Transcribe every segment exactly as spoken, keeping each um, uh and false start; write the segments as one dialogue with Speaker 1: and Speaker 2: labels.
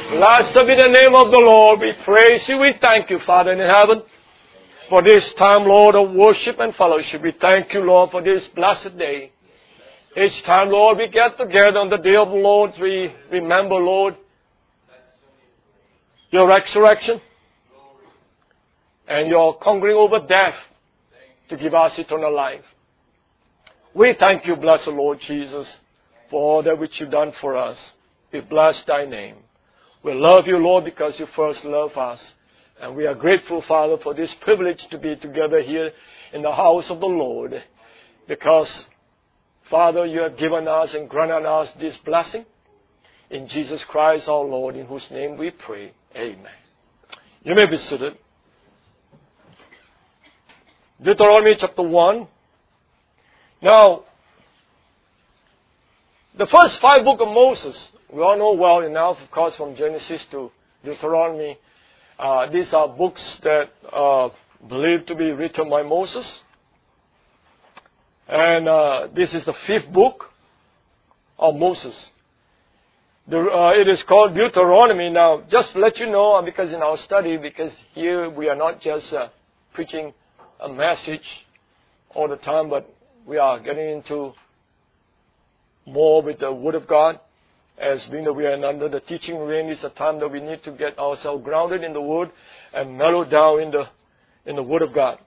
Speaker 1: Blessed be the name of the Lord. We praise you. We thank you, Father in heaven, for this time, Lord, of worship and fellowship. We thank you, Lord, for this blessed day. Each time, Lord, we get together on the day of the Lord, we remember, Lord, your resurrection and your conquering over death to give us eternal life. We thank you, blessed Lord Jesus, for all that which you've done for us. We bless thy name. We love you, Lord, because you first loved us. And we are grateful, Father, for this privilege to be together here in the house of the Lord. Because, Father, you have given us and granted us this blessing. In Jesus Christ our Lord, in whose name we pray. Amen. You may be seated. Deuteronomy chapter one. Now, the first five books of Moses, we all know well enough, of course, from Genesis to Deuteronomy. Uh, these are books that are believed to be written by Moses. And uh, this is the fifth book of Moses. The, uh, it is called Deuteronomy. Now, just to let you know, because in our study, because here we are not just uh, preaching a message all the time, but we are getting into more with the Word of God. As being that we are under the teaching reign, it's a time that we need to get ourselves grounded in the Word and mellowed down in the in the Word of God.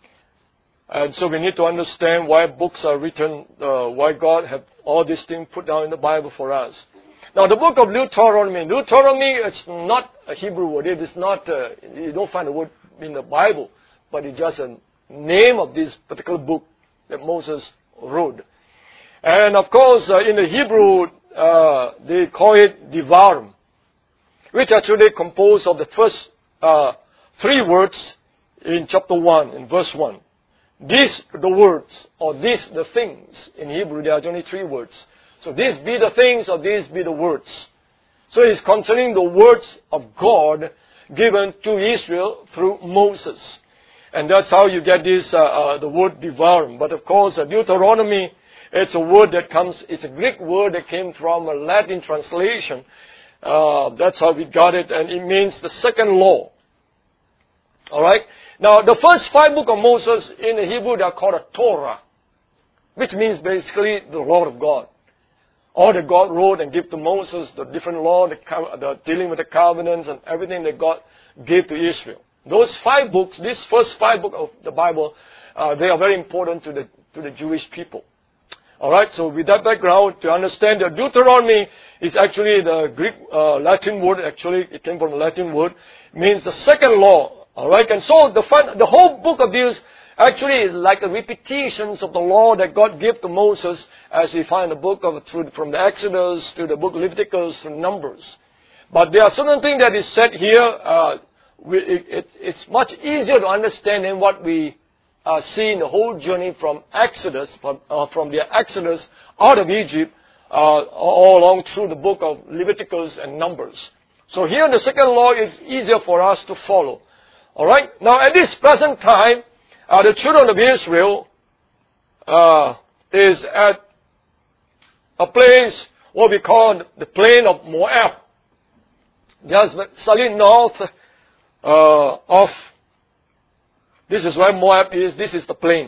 Speaker 1: And so we need to understand why books are written, uh, why God have all these things put down in the Bible for us. Now, the book of Deuteronomy, Deuteronomy, it's not a Hebrew word. It is not, uh, you don't find the word in the Bible, but it's just a name of this particular book that Moses wrote. And of course, uh, in the Hebrew, uh, they call it Devarim, which actually composed of the first uh, three words in chapter one, in verse one. These the words, or these the things. In Hebrew, there are only three words. So these be the things, or these be the words. So it's concerning the words of God given to Israel through Moses. And that's how you get this, uh, uh, the word Devarim. But of course, uh, Deuteronomy, it's a word that comes, it's a Greek word that came from a Latin translation. Uh, that's how we got it, and it means the second law. Alright? Now, the first five books of Moses in the Hebrew, they are called a Torah, which means basically the law of God. All that God wrote and gave to Moses, the different law, the, the dealing with the covenants and everything that God gave to Israel. Those five books, these first five books of the Bible, uh, they are very important to the to the Jewish people. Alright, so with that background, to understand that Deuteronomy is actually the Greek, uh, Latin word, actually, it came from the Latin word, means the second law. Alright, and so the fun, the whole book of this actually is like a repetitions of the law that God gave to Moses, as we find the book of, through, from the Exodus to the book of Leviticus to Numbers. But there are certain things that is said here, uh, we, it, it, it's much easier to understand than what we Uh, seeing the whole journey from Exodus, from, uh, from the Exodus out of Egypt, uh, all along through the book of Leviticus and Numbers. So here the second law is easier for us to follow. Alright? Now at this present time, uh, the children of Israel uh, is at a place what we call the plain of Moab, just slightly north uh, of This is where Moab is. This is the plain.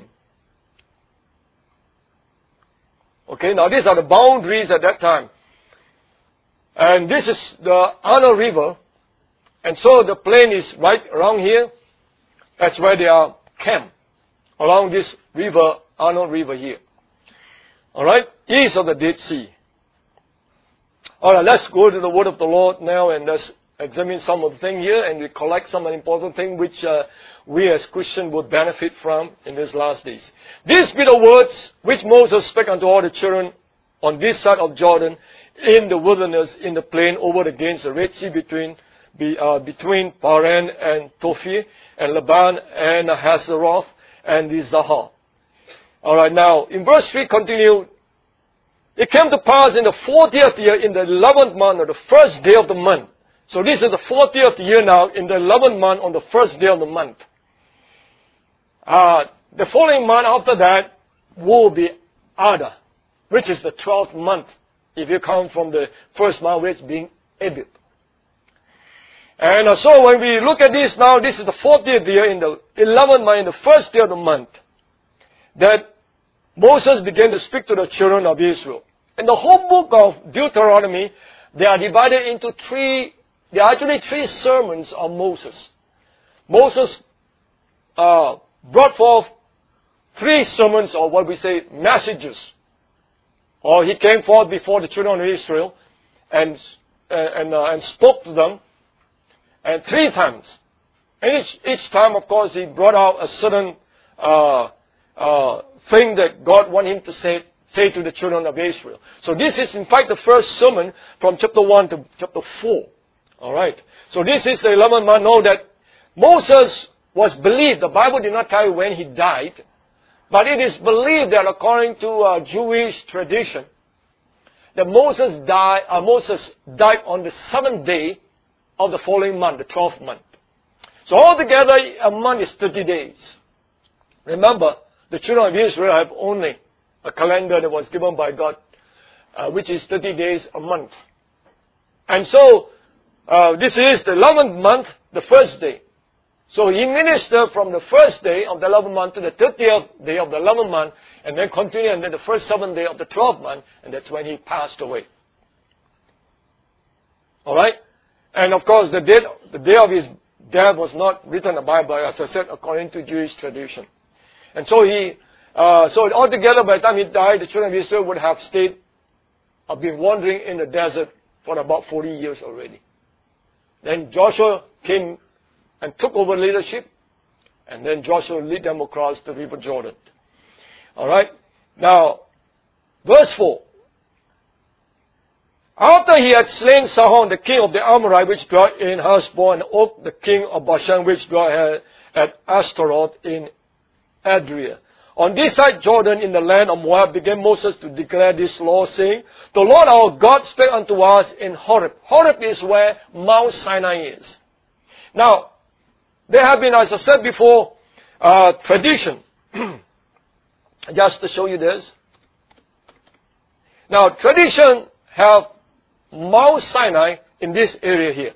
Speaker 1: Okay, now these are the boundaries at that time. And this is the Arnon River. And so the plain is right around here. That's where they are camped. Along this river, Arnon River here. Alright, east of the Dead Sea. Alright, let's go to the Word of the Lord now and let's examine some of the things here and we collect some important things which uh, we as Christians would benefit from in these last days. These be the words which Moses spake unto all the children on this side of Jordan in the wilderness, in the plain over against the Red Sea between be, uh, between Paran and Tophir and Laban and Hazeroth and the Zahar. Alright, now in verse three continued, it came to pass in the fortieth year, in the eleventh month, or the first day of the month. So this is the fortieth year now, in the eleventh month, on the first day of the month. Uh, the following month after that will be Adar, which is the twelfth month, if you count from the first month, which being Abib. And uh, so when we look at this now, this is the fortieth year in the eleventh month, in the first day of the month, that Moses began to speak to the children of Israel. In the whole book of Deuteronomy, they are divided into three, there are actually three sermons of Moses. Moses uh, brought forth three sermons, or what we say, messages. Or he came forth before the children of Israel and, and, uh, and spoke to them. And three times. And each, each time, of course, he brought out a certain uh, uh, thing that God wanted him to say, say to the children of Israel. So this is, in fact, the first sermon from chapter one to chapter four. All right. So this is the eleventh month. Know that Moses was believed. The Bible did not tell you when he died. But it is believed that according to uh, Jewish tradition, that Moses died, uh, Moses died on the seventh day of the following month, the twelfth month. So altogether, a month is thirty days. Remember, the children of Israel have only a calendar that was given by God, uh, which is thirty days a month. And so, uh, this is the eleventh month, the first day. So he ministered from the first day of the eleventh month to the thirtieth day of the eleventh month, and then continued, and then the first seventh day of the twelfth month, and that's when he passed away. Alright? And of course, the date, the day of his death was not written in the Bible, as I said, according to Jewish tradition. And so he, uh, so altogether, by the time he died, the children of Israel would have stayed, have been wandering in the desert for about forty years already. Then Joshua came and took over leadership, and then Joshua led them across the river Jordan. Alright? Now, verse four. After he had slain Sihon, the king of the Amorite, which dwelt in Heshbon, and Og, the king of Bashan, which dwelt at Ashtaroth in Adria. On this side Jordan, in the land of Moab, began Moses to declare this law, saying, The Lord our God spake unto us in Horeb. Horeb is where Mount Sinai is. Now, there have been, as I said before, uh, tradition. Just to show you this. Now, tradition have Mount Sinai in this area here.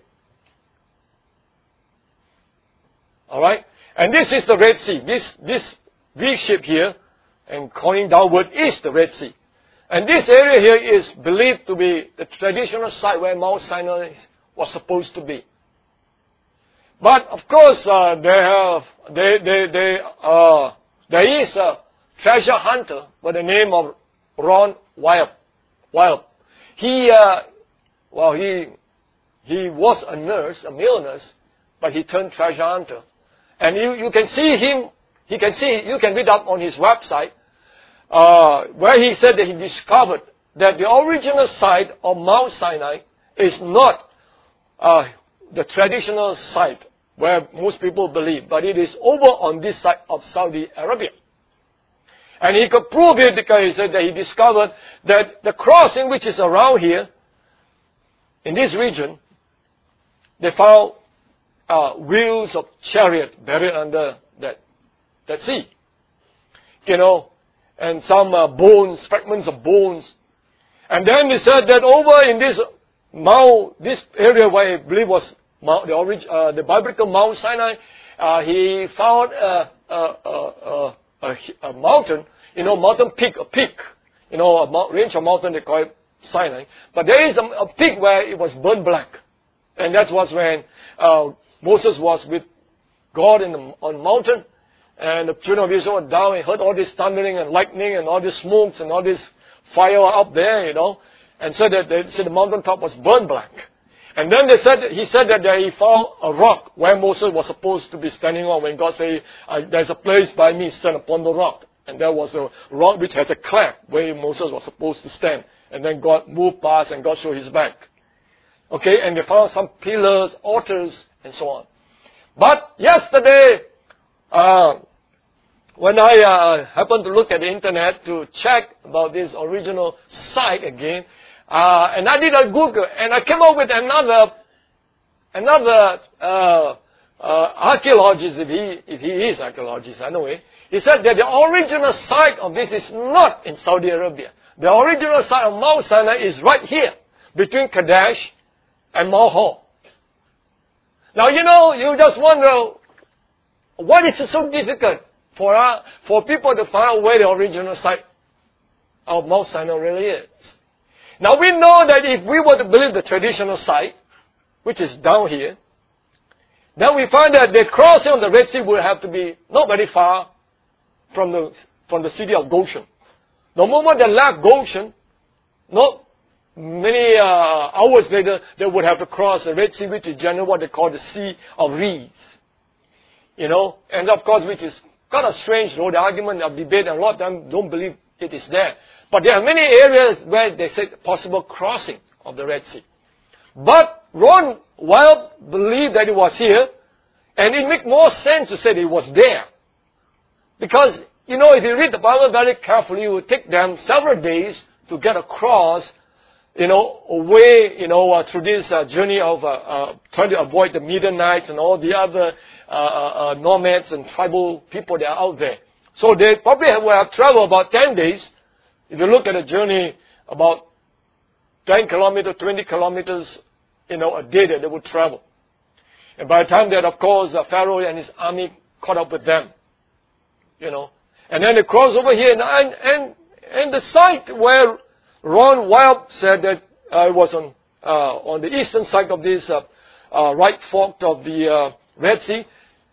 Speaker 1: Alright? And this is the Red Sea. This, this V shape here, and going downward, is the Red Sea. And this area here is believed to be the traditional site where Mount Sinai was supposed to be. But of course, uh, they have, they, they, they, uh, there is a treasure hunter by the name of Ron Wyatt. Wyatt. He, uh, well, he, he was a nurse, a male nurse, but he turned treasure hunter. And you, you can see him, he can see, you can read up on his website, uh, where he said that he discovered that the original site of Mount Sinai is not, uh, the traditional site where most people believe, but it is over on this side of Saudi Arabia. And he could prove it because he said that he discovered that the crossing which is around here, in this region, they found uh, wheels of chariot buried under that, that sea. You know, and some uh, bones, fragments of bones. And then they said that over in this Mount, this area where I believe was Mount, the, orig, uh, the biblical Mount Sinai, uh, he found a, a, a, a, a mountain, you know, mountain peak, a peak, you know, a mount, range of mountain they call it Sinai. But there is a, a peak where it was burnt black. And that was when uh, Moses was with God in the, on the mountain. And the children of Israel were down and heard all this thundering and lightning and all these smokes and all this fire up there, you know. And so that they said the mountaintop was burnt black. And then they said, he said that he found a rock where Moses was supposed to be standing on when God said, there's a place by me, stand upon the rock. And there was a rock which has a cleft where Moses was supposed to stand. And then God moved past and God showed his back. Okay, and they found some pillars, altars, and so on. But yesterday, uh, when I uh, happened to look at the internet to check about this original site again, uh, and I did a Google, and I came up with another, another uh, uh, archaeologist, if he, if he is archaeologist anyway. He said that the original site of this is not in Saudi Arabia. The original site of Mount Sinai is right here, between Kadesh and Mount Hor. Now, you know, you just wonder, why is it so difficult for uh, for people to find out where the original site of Mount Sinai really is? Now, we know that if we were to believe the traditional site, which is down here, then we find that the crossing of the Red Sea would have to be not very far from the from the city of Goshen. The moment they left Goshen, not many uh, hours later, they would have to cross the Red Sea, which is generally what they call the Sea of Reeds. You know, and of course, which is kind of strange, though, the argument of debate, and a lot of them don't believe it is there. But there are many areas where they say possible crossing of the Red Sea. But Ron Wild believed that it was here, and it makes more sense to say that it was there. Because, you know, if you read the Bible very carefully, it will take them several days to get across, you know, away, you know, uh, through this uh, journey of uh, uh, trying to avoid the Midianites and all the other uh, uh, nomads and tribal people that are out there. So they probably have, will have traveled about ten days. If you look at the journey, about ten kilometers, twenty kilometers, you know, a day that they would travel. And by the time that, of course, uh, Pharaoh and his army caught up with them, you know. And then they crossed over here, and, and, and, and the site where Ron Wild said that uh, it was on, uh, on the eastern side of this uh, uh, right fork of the uh, Red Sea,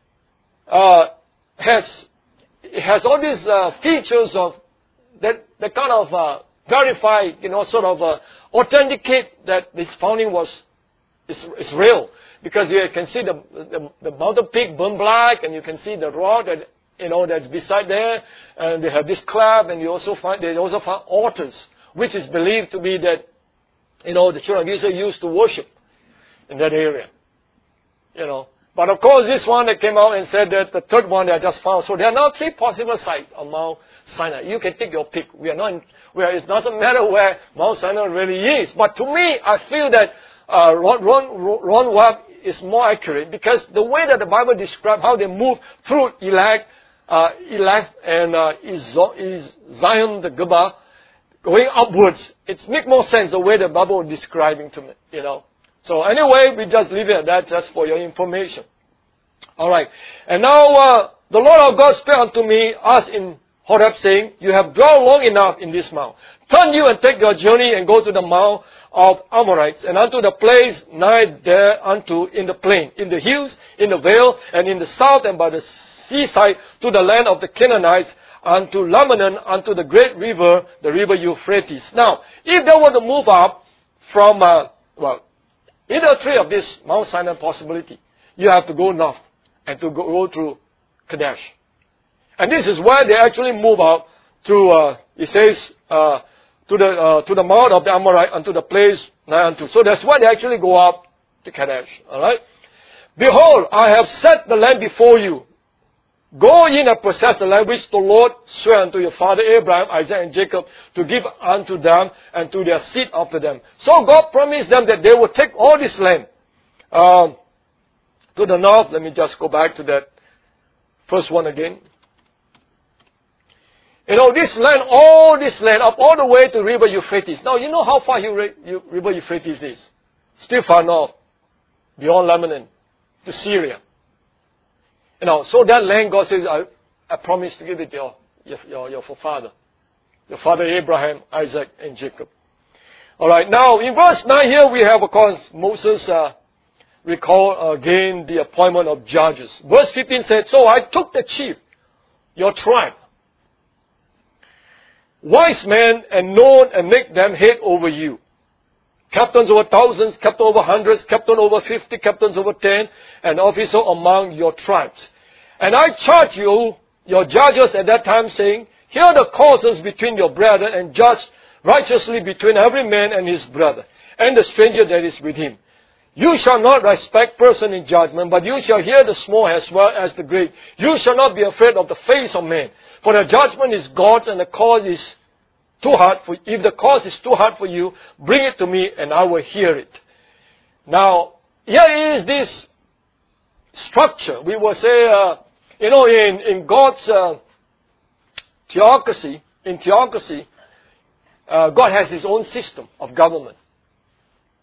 Speaker 1: uh, has, it has all these uh, features of that, that kind of uh, verify, you know, sort of uh, authenticate that this founding was is, is real. Because you can see the, the, the mountain peak burn black, and you can see the rock that, you know, that's beside there, and they have this club, and you also find, they also find altars, which is believed to be that, you know, the children of Israel used to worship in that area. You know. But of course, this one that came out and said that the third one that I just found. So there are now three possible sites on Mount Sinai. You can take your pick. We are not, in, we are, it doesn't matter where Mount Sinai really is. But to me, I feel that uh, Ron, Ron, Ron Webb is more accurate, because the way that the Bible describes how they move through Elath, uh, Elath and uh, is Zion, the Geba, going upwards, it makes more sense the way the Bible is describing to me, you know. So anyway, we just leave it at that just for your information. All right. And now uh, the Lord our God spake unto me, as in Horeb, saying, you have dwelt long enough in this mount. Turn you and take your journey and go to the mount of Amorites, and unto the place nigh thereunto in the plain, in the hills, in the vale, and in the south, and by the seaside, to the land of the Canaanites, unto Lebanon, unto the great river, the river Euphrates. Now, if they were to move up from, uh, well, either three of this Mount Sinai possibility, you have to go north and to go, go through Kadesh. And this is where they actually move out to, uh, it says, uh, to the uh, to the mount of the Amorite, unto the place nigh unto. So that's why they actually go up to Kadesh. All right. Behold, I have set the land before you. Go in and possess the land which the Lord sware unto your father Abraham, Isaac, and Jacob to give unto them and to their seed after them. So God promised them that they will take all this land. Um, to the north, let me just go back to that first one again. You know, this land, all this land, up all the way to River Euphrates. Now, you know how far River Euphrates is? Still far north, beyond Lebanon, to Syria. You know, so that land, God says, I, I promise to give it to your, your, your, your forefather. Your father Abraham, Isaac, and Jacob. Alright, now, in verse nine here, we have, of course, Moses uh, recall again the appointment of judges. Verse fifteen said, so I took the chief, your tribe, wise men, and known, and make them head over you. Captains over thousands, captain over hundreds, captain over fifty, captains over ten, and officer among your tribes. And I charge you, your judges at that time, saying, hear the causes between your brethren, and judge righteously between every man and his brother, and the stranger that is with him. You shall not respect person in judgment, but you shall hear the small as well as the great. You shall not be afraid of the face of man. For the judgment is God's, and the cause is too hard for you. If the cause is too hard for you, bring it to me, and I will hear it. Now, here is this structure. We will say, uh, you know, in, in God's uh, theocracy, in theocracy, uh, God has His own system of government.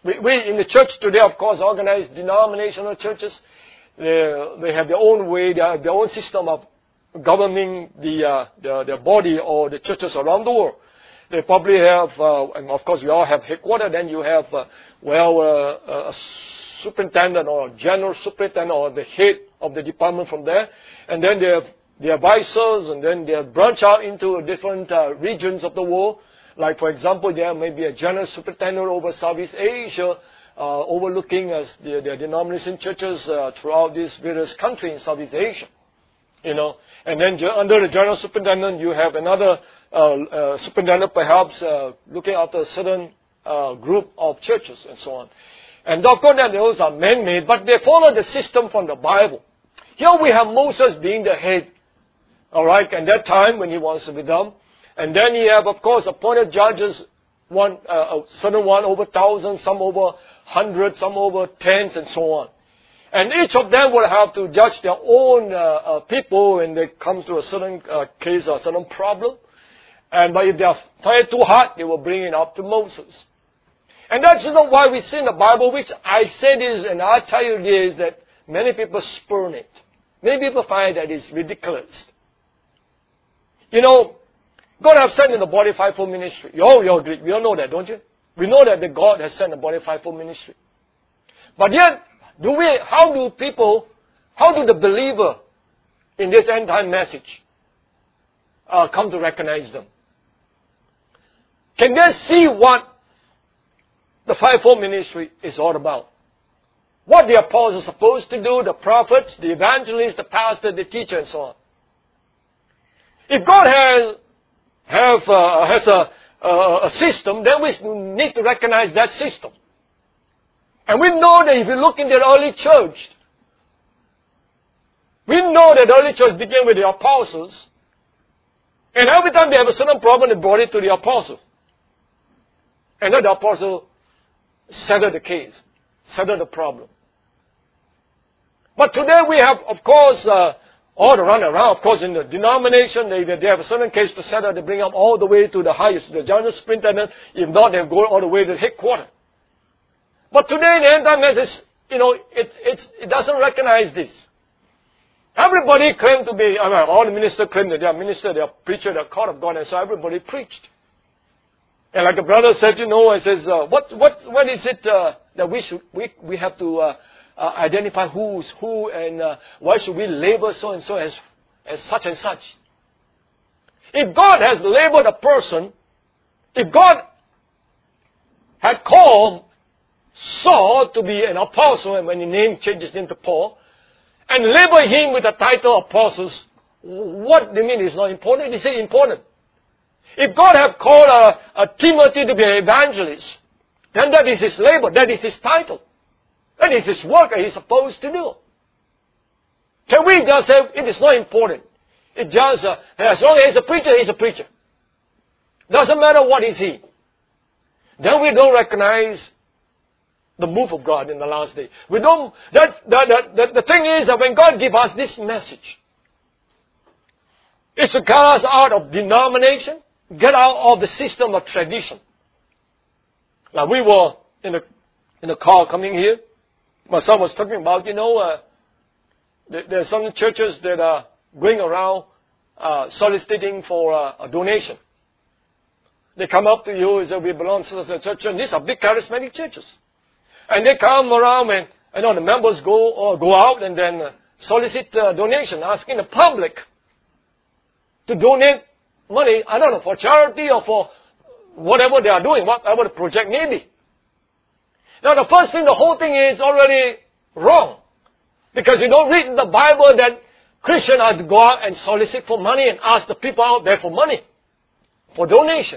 Speaker 1: We, we in the church today, of course, organized denominational churches. They, they have their own way, they have their own system of governing the, uh, the, the body or the churches around the world. They probably have, uh, and of course we all have headquarters, then you have, uh, well, uh, a superintendent or general superintendent or the head of the department from there. And then they have the advisors, and then they branch out into different uh, regions of the world. Like, for example, there may be a general superintendent over Southeast Asia, uh, overlooking as the, the denomination churches uh, throughout these various countries in Southeast Asia. You know, and then under the general superintendent, you have another uh, uh, superintendent, perhaps uh, looking after a certain uh, group of churches and so on. And of course, those are man-made, but they follow the system from the Bible. Here we have Moses being the head. All right, and that time when he was with them. And then you have, of course, appointed judges, one, uh, a certain one over thousands, some over hundreds, some over tens, and so on. And each of them will have to judge their own uh, uh, people when they come to a certain uh, case or a certain problem. And but if they are find it too hard, they will bring it up to Moses. And that's not why we see in the Bible, which I say this and I tell you this, that many people spurn it. Many people find that it's ridiculous. You know, God has sent in the body fivefold ministry. You all, you all agree. We all know that, don't you? We know that the God has sent the body fivefold ministry. But yet, do we, how do people, how do the believer in this end time message uh, come to recognize them? Can they see what the fivefold ministry is all about? What the apostles are supposed to do, the prophets, the evangelists, the pastor, the teacher, and so on. If God has have uh, has a, a a system, then we need to recognize that system. And we know that if you look in the early church, we know that the early church began with the apostles, and every time they have a certain problem, they brought it to the apostles. And then the apostle settled the case, settled the problem. But today we have, of course, uh, all the run around. Of course, in the denomination, they, they have a certain case to settle. They bring up all the way to the highest, the general superintendent. If not, they go all the way to the headquarters. But today, in the end time message, you know, it's, it's, it doesn't recognize this. Everybody claimed to be, I mean, all the ministers claim that they are minister, they are preacher, they are called of God, and so everybody preached. And like the brother said, you know, I says, uh, what, what, what is it uh, that we should, we, we have to uh, uh, identify who's who, and uh, why should we label so and so as, as such and such? If God has labeled a person, if God had called Saul to be an apostle, and when his name changes into Paul, and label him with the title apostles, what do you mean it's not important? It is important. If God have called a, a Timothy to be an evangelist, then that is his label, that is his title. That is his work that he's supposed to do. Can we just say it is not important? It just, uh, as long as he's a preacher, he's a preacher. Doesn't matter what is he. Then we don't recognize the move of God in the last day. We don't, that, that, that, the thing is that when God gives us this message, it's to get us out of denomination, get out of the system of tradition. Now we were in the, in the car coming here. My son was talking about, you know, uh, there, there are some churches that are going around uh, soliciting for uh, a donation. They come up to you and say, we belong to the church, and these are big charismatic churches. And they come around and, you know, the members go or go out and then uh, solicit uh, donation, asking the public to donate money, I don't know, for charity or for whatever they are doing, whatever the project may be. Now the first thing, the whole thing is already wrong. Because you don't read in the Bible that Christians are to go out and solicit for money and ask the people out there for money, for donation.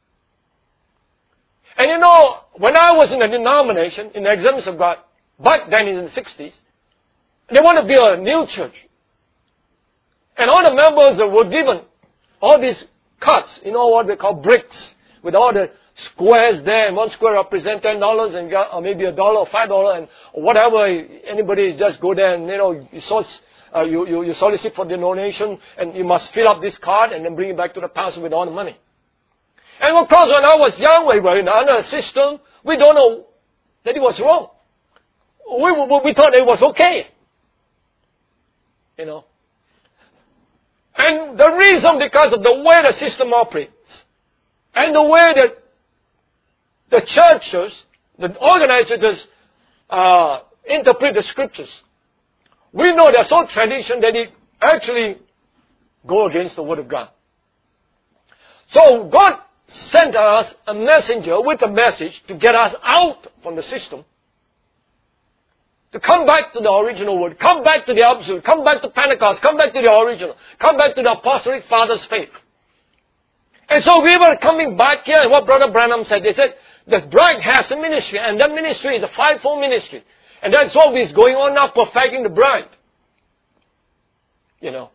Speaker 1: And you know, when I was in a denomination, in the Assemblies of God, back then in the sixties, they want to build a new church. And all the members were given all these cards, you know what they call bricks, with all the squares there, and one square represents ten dollars, and got, or maybe a dollar or five dollars, and whatever, anybody just go there and, you know, you, source, uh, you, you, you solicit for the donation, and you must fill up this card and then bring it back to the pastor with all the money. And of course, when I was young, we were in another system. We don't know that it was wrong. We, we, we thought it was okay. You know. And the reason, because of the way the system operates, and the way that the churches, the organized churches, uh, interpret the scriptures, we know they're so tradition that it actually go against the Word of God. So God sent us a messenger with a message to get us out from the system, to come back to the original Word, come back to the absolute, come back to Pentecost, come back to the original, come back to the apostolic father's faith. And so we were coming back here, and what Brother Branham said, they said, the bride has a ministry, and that ministry is a fivefold ministry. And that's what is going on now, perfecting the bride. You know.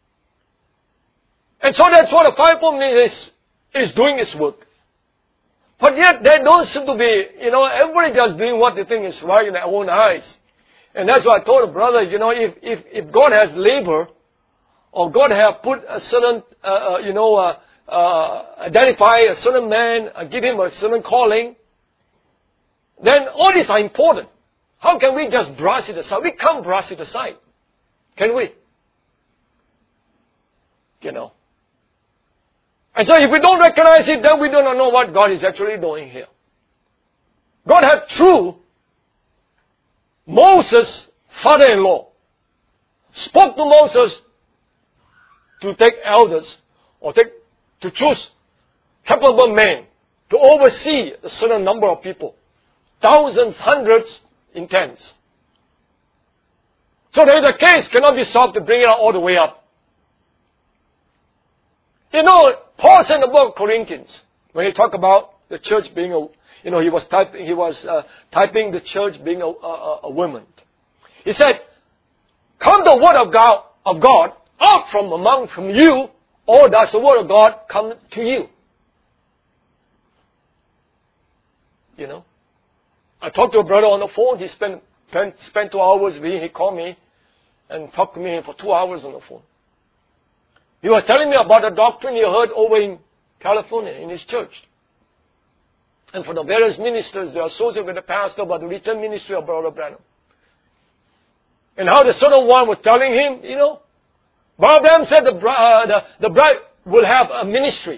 Speaker 1: And so that's what the fivefold ministry is, is doing its work. But yet they don't seem to be, you know, everybody just doing what they think is right in their own eyes. And that's why I told the brother, you know, if, if, if God has labor, or God have put a certain, uh, uh, you know, uh, uh, identify a certain man, uh, give him a certain calling, then all these are important. How can we just brush it aside? We can't brush it aside. Can we? You know. And so if we don't recognize it, then we do not know what God is actually doing here. God had through Moses' father-in-law spoke to Moses to take elders or take to choose capable men to oversee a certain number of people. Thousands, hundreds, in tens. So that the case cannot be solved to bring it all the way up. You know, Paul said in the book of Corinthians, when he talked about the church being a, you know, he was typing, he was uh, typing the church being a, a, a woman. He said, "Come the word of God, of God out from among from you, or does the word of God come to you?" You know, I talked to a brother on the phone. He spent spent, spent two hours with me. He called me and talked to me for two hours on the phone. He was telling me about a doctrine he heard over in California in his church. And for the various ministers, they are associated with the pastor about the return ministry of Brother Branham. And how the certain one was telling him, you know, Brother Branham said the, uh, the, the bride will have a ministry.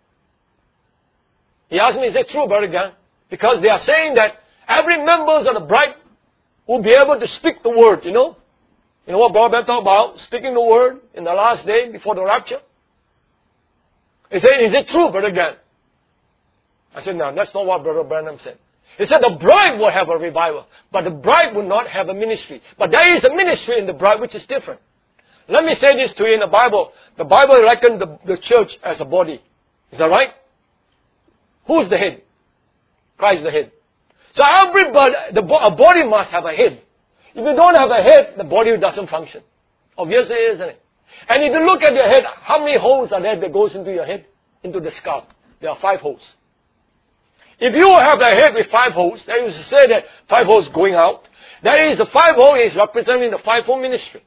Speaker 1: He asked me, is it true, Brother Gan? Because they are saying that every member of the bride will be able to speak the word, you know. You know what Brother Branham talked about? Speaking the word in the last day before the rapture. He said, is it true, Brother Gan? I said, no, that's not what Brother Branham said. He said the bride will have a revival, but the bride will not have a ministry. But there is a ministry in the bride which is different. Let me say this to you in the Bible. The Bible reckons the, the church as a body. Is that right? Who's the head? Christ is the head. So everybody, the, a body must have a head. If you don't have a head, the body doesn't function. Obviously, isn't it? And if you look at your head, how many holes are there that goes into your head? Into the skull. There are five holes. If you have a head with five holes, that is to say that five holes going out, that is the five holes is representing the fivefold ministry.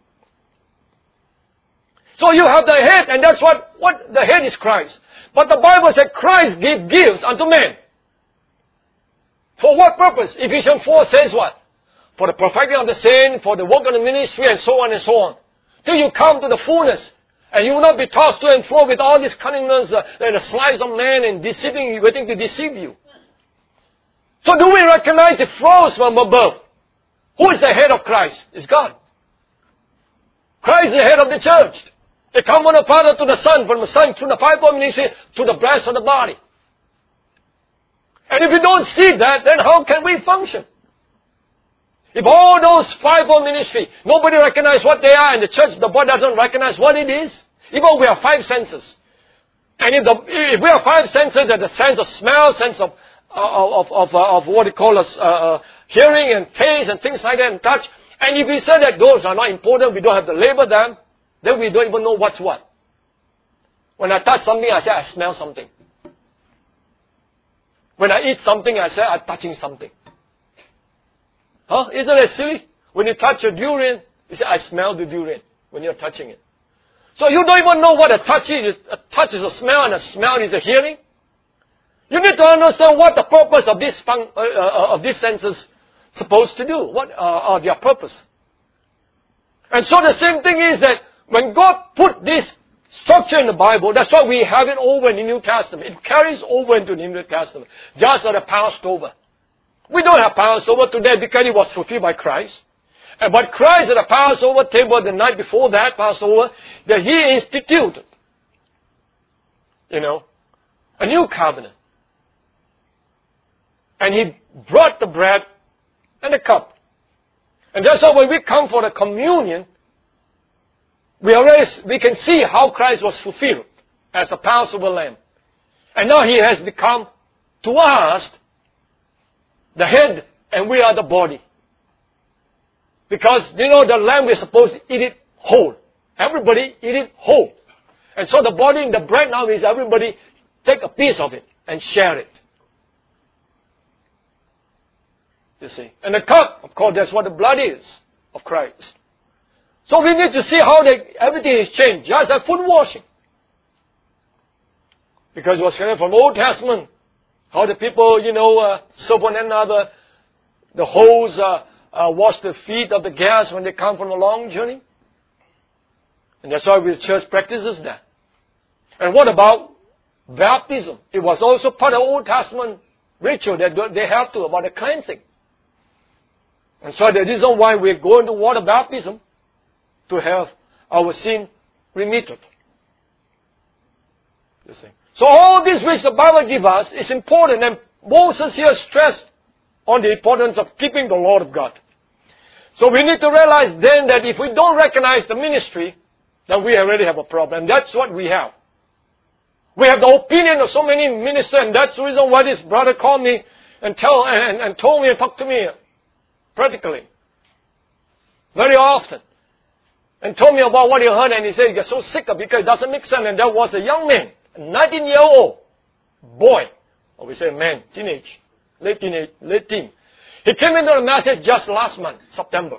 Speaker 1: So you have the head, and that's what, what the head is Christ. But the Bible said Christ gave gifts unto men. For what purpose? Ephesians four says what? For the perfecting of the saint, for the work of the ministry, and so on and so on. Till you come to the fullness, and you will not be tossed to and fro with all this cunningness uh, and the sleights of man and deceiving you, waiting to deceive you. So do we recognize it flows from above? Who is the head of Christ? It's God. Christ is the head of the church. They come from the Father to the Son, from the Son to the fivefold ministry, to the breast of the body. And if we don't see that, then how can we function? If all those fivefold ministry, nobody recognizes what they are, and the church, the body doesn't recognize what it is, even we have five senses. And if, the, if we have five senses, that the sense of smell, sense of of of, uh, of what they call us uh, uh, hearing and taste and things like that, and touch. And if we say that those are not important, we don't have to label them, then we don't even know what's what. When I touch something, I say I smell something. When I eat something, I say I'm touching something. Huh? Isn't it silly? When you touch a durian, you say I smell the durian when you're touching it. So you don't even know what a touch is. A touch is a smell, and a smell is a hearing. You need to understand what the purpose of these fun, uh, uh, of these senses supposed to do? What are, are their purpose? And so the same thing is that when God put this structure in the Bible, that's why we have it over in the New Testament. It carries over into the New Testament, just like the Passover. We don't have Passover today because it was fulfilled by Christ. But Christ at the Passover table the night before that Passover, that He instituted, you know, a new covenant. And He brought the bread and the cup. And that's why when we come for the communion, we already, we can see how Christ was fulfilled as a Passover lamb. And now He has become, to us, the head, and we are the body. Because, you know, the lamb, we're supposed to eat it whole. Everybody eat it whole. And so the body and the bread now is everybody take a piece of it and share it. You see. And the cup, of course, that's what the blood is of Christ. So we need to see how the, everything is changed, just like foot washing. Because it was from the Old Testament, how the people, you know, uh, serve one another, the hose uh, uh, wash the feet of the guests when they come from a long journey. And that's why the church practices that. And what about baptism? It was also part of the Old Testament ritual that they have to about the cleansing. And so the reason why we're going to water baptism, to have our sin remitted. You see. So all this which the Bible gives us is important, and Moses here stressed on the importance of keeping the law of God. So we need to realize then that if we don't recognize the ministry, then we already have a problem. That's what we have. We have the opinion of so many ministers, and that's the reason why this brother called me and tell and, and told me and talked to me practically very often. And told me about what he heard, and he said he got so sick of it because it doesn't make sense. And that was a young man, a nineteen-year-old boy, or we say man, teenage, late teenage, late teen. He came into the message just last month, September.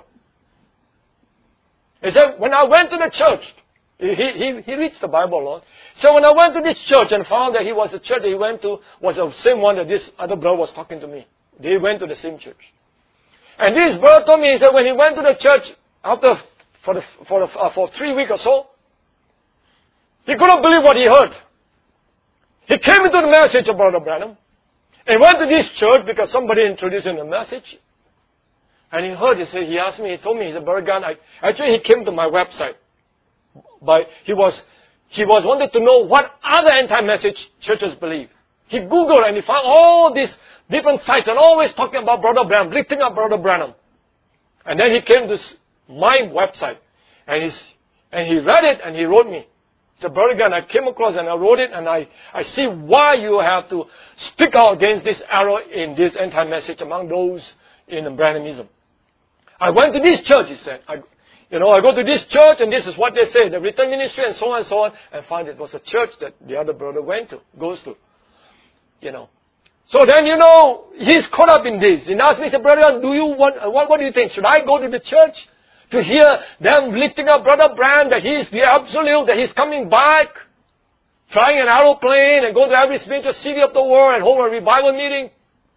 Speaker 1: He said, when I went to the church, he, he, he reads the Bible a lot. So when I went to this church and found that he was the church that he went to was the same one that this other brother was talking to me. They went to the same church. And this brother told me, he said, when he went to the church after For, the, for, the, uh, for three weeks or so, he couldn't believe what he heard. He came into the message of Brother Branham and went to this church because somebody introduced him the message. And he heard, he said, he asked me, he told me, he said, Brother Gunn, I, actually he came to my website. But he was, he was wanted to know what other anti-message churches believe. He Googled and he found all these different sites and always talking about Brother Branham, lifting up Brother Branham. And then he came to my website, and he's, and he read it, and he wrote me. He said, Brother Gunn, I came across and I wrote it, and I, I see why you have to speak out against this error in this anti-message among those in Branhamism. I went to this church, he said. I, you know, I go to this church, and this is what they say, the return ministry, and so on and so on, and find it was a church that the other brother went to, goes to. You know. So then, you know, he's caught up in this. He asked me, he said, Brother, do you want, what, what do you think? Should I go to the church to hear them lifting up Brother Branham, that he is the absolute, that he's coming back, flying an aeroplane, and go to every major city of the world and hold a revival meeting?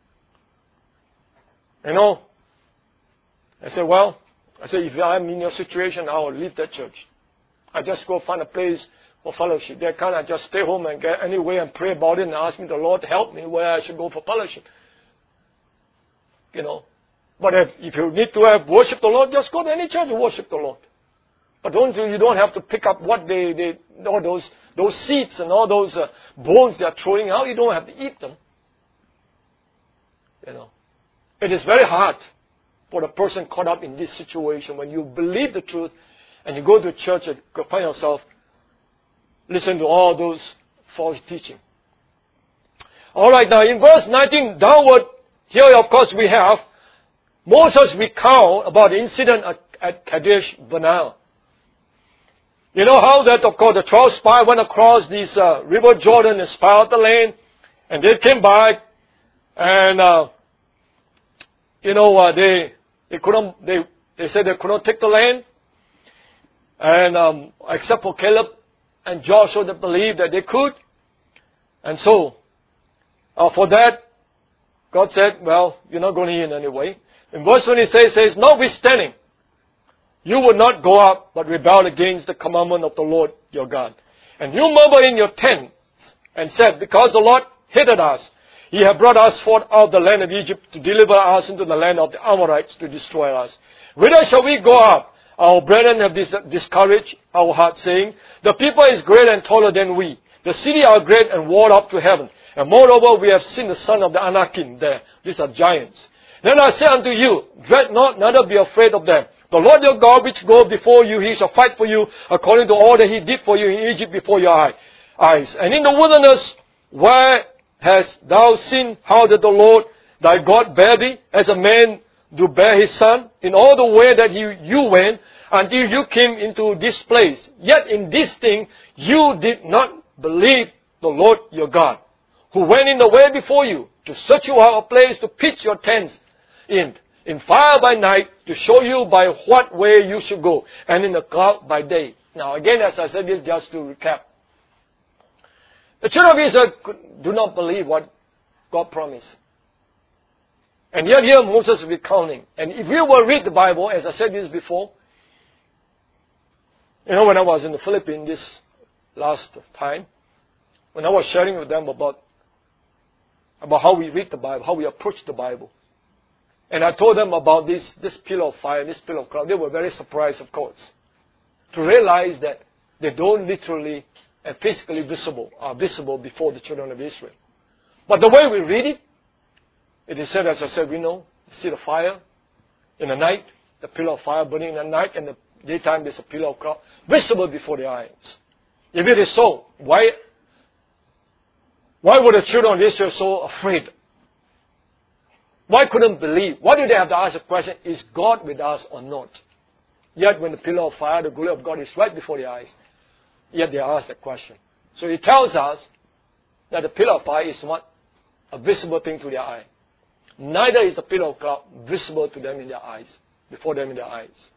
Speaker 1: You know, I said, well, I said, if I'm in your situation, I will leave that church. I just go find a place for fellowship. They can't I just stay home and get anyway and pray about it and ask me the Lord to help me where I should go for fellowship. You know. But if, if you need to have worship the Lord, just go to any church and worship the Lord. But don't you, you don't have to pick up what they, they all those those seeds and all those uh, bones they are throwing out. You don't have to eat them. You know, it is very hard for the person caught up in this situation when you believe the truth and you go to church and find yourself listen to all those false teaching. All right, now in verse nineteen downward, here of course we have Moses recount about the incident at, at Kadesh Barnea. You know how that, of course, the twelve spies went across this uh, river Jordan and spied out the land, and they came back, and uh, you know uh, they they couldn't they they said they couldn't take the land, and um, except for Caleb and Joshua that believed that they could, and so uh, for that God said, well, you're not going in anyway. In verse twenty-six it says, notwithstanding, you would not go up, but rebel against the commandment of the Lord your God. And you murmured in your tents, and said, because the Lord hated us, He hath brought us forth out of the land of Egypt to deliver us into the land of the Amorites to destroy us. Whither shall we go up? Our brethren have dis- discouraged our heart, saying, the people is great and taller than we. The city are great and walled up to heaven. And moreover, we have seen the son of the Anakim there. These are giants. Then I say unto you, dread not, neither be afraid of them. The Lord your God, which goes before you, He shall fight for you, according to all that He did for you in Egypt before your eye, eyes. And in the wilderness, where hast thou seen how that the Lord thy God bare thee, as a man do bear his son, in all the way that you, you went, until you came into this place? Yet in this thing you did not believe the Lord your God, who went in the way before you, to search you out a place to pitch your tents in, in fire by night, to show you by what way you should go, and in a cloud by day. Now again, as I said this, just to recap. The children of Israel do not believe what God promised. And yet here Moses is recounting. And if you will read the Bible, as I said this before, you know, when I was in the Philippines this last time, when I was sharing with them about, about how we read the Bible, how we approach the Bible, and I told them about this, this pillar of fire, this pillar of cloud, they were very surprised, of course, to realize that they don't literally and physically visible, are visible before the children of Israel. But the way we read it, it is said, as I said, we know, you see the fire in the night, the pillar of fire burning in the night, and the daytime there's a pillar of cloud visible before their eyes. If it is so, why, why were the children of Israel so afraid? Why couldn't believe? Why did they have to ask the question, is God with us or not? Yet when the pillar of fire, the glory of God is right before their eyes, yet they ask that question. So it tells us that the pillar of fire is not a visible thing to their eye. Neither is the pillar of cloud visible to them in their eyes, before them in their eyes.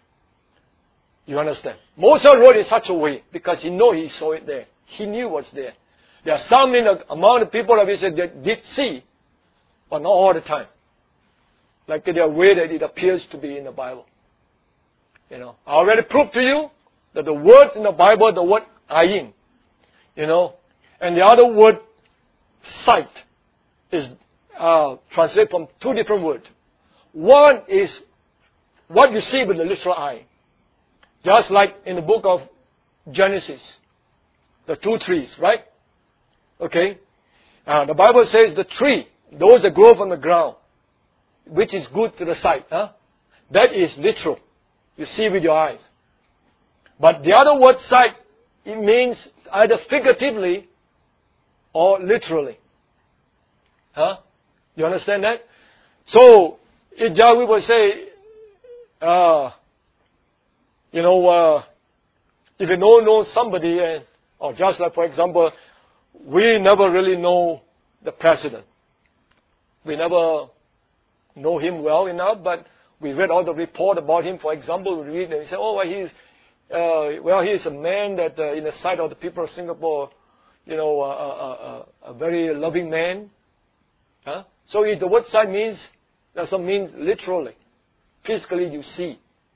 Speaker 1: You understand? Moses wrote in such a way because he knew he saw it there. He knew what's there. There are some in the, among the people of Israel that did see, but not all the time. Like the way that it appears to be in the Bible. You know, I already proved to you that the word in the Bible, the word ayin, you know, and the other word sight is uh, translated from two different words. One is what you see with the literal eye. Just like in the book of Genesis, the two trees, right? Okay? Uh, the Bible says the tree, those that grow from the ground, which is good to the sight, huh? That is literal. You see with your eyes. But the other word sight, it means either figuratively or literally. Huh? You understand that? So, if we would say, uh, you know, uh, if you don't know somebody, and, or just like, for example, we never really know the president. We never know him well enough, but we read all the report about him. For example, we read and we say, oh, well, he's, uh, well, he's a man that, uh, in the sight of the people of Singapore, you know, uh, uh, uh, a very loving man. Huh? So if the word sight means, doesn't mean literally. Physically you see.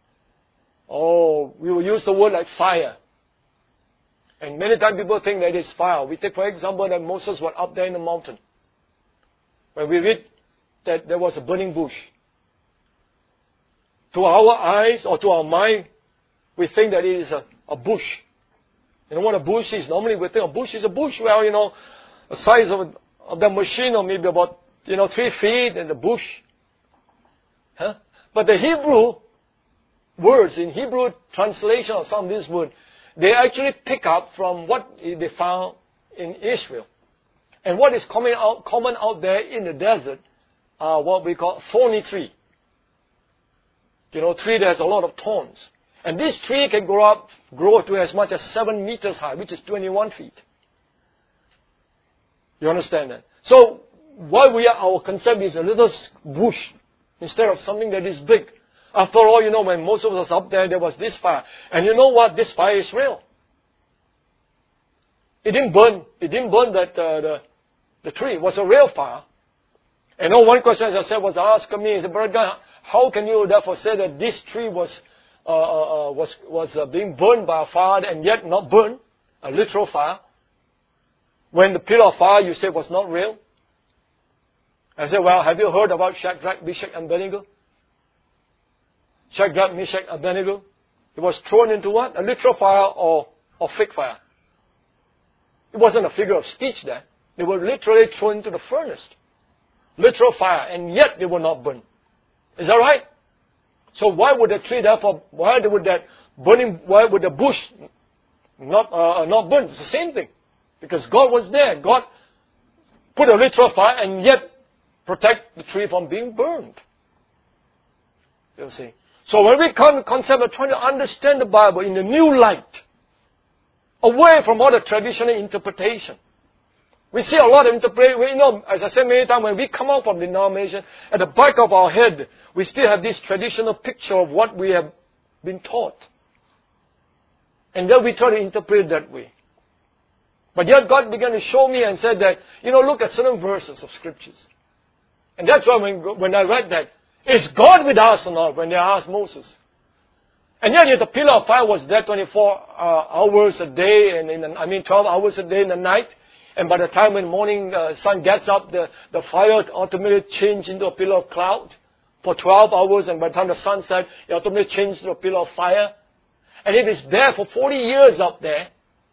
Speaker 1: Oh, we will use the word like fire. And many times people think that it's fire. We take, for example, that Moses was up there in the mountain. When we read that there was a burning bush. To our eyes or to our mind, we think that it is a, a bush. You know what a bush is? Normally we think a bush is a bush. Well, you know, the size of, of the machine, or maybe about, you know, three feet in the bush. Huh? But the Hebrew words, in Hebrew translation of some of these words, they actually pick up from what they found in Israel. And what is common out, common out there in the desert are what we call thorny tree. You know, tree that has a lot of thorns. And this tree can grow up, grow to as much as seven meters high, which is twenty-one feet. You understand that? So, what we are, our concept is a little bush instead of something that is big. After all, you know, when Moses was up there, there was this fire. And you know what? This fire is real. It didn't burn. It didn't burn that uh, the, the tree. It was a real fire. And you know, one question, as I said, was asked me, he said, Brother Gunn, how can you therefore say that this tree was uh, uh, was was uh, being burned by a fire and yet not burned, a literal fire, when the pillar of fire you said was not real? I said, well, have you heard about Shadrach, Meshach, and Abednego? Shadrach, Meshach, and Abednego. It was thrown into what? A literal fire or, or fake fire. It wasn't a figure of speech there. They were literally thrown into the furnace. Literal fire, and yet they were not burned. Is that right? So why would the tree therefore, why would that burning, why would the bush not, uh, not burn? It's the same thing. Because God was there. God put a literal fire and yet protect the tree from being burned. You see. So when we come to the concept of trying to understand the Bible in a new light, away from all the traditional interpretation, we see a lot of interpretation. You know, as I said many times, when we come out from the denomination, at the back of our head, we still have this traditional picture of what we have been taught. And then we try to interpret it that way. But yet God began to show me and said that, you know, look at certain verses of scriptures. And that's why when, when I read that, is God with us or not, when they asked Moses? And yet the pillar of fire was there twenty-four uh, hours a day, and in the, I mean twelve hours a day in the night. And by the time when morning uh, sun gets up, the, the fire automatically changed into a pillar of cloud for twelve hours. And by the time the sun set, it automatically changed to a pillar of fire. And it is there for forty years up there.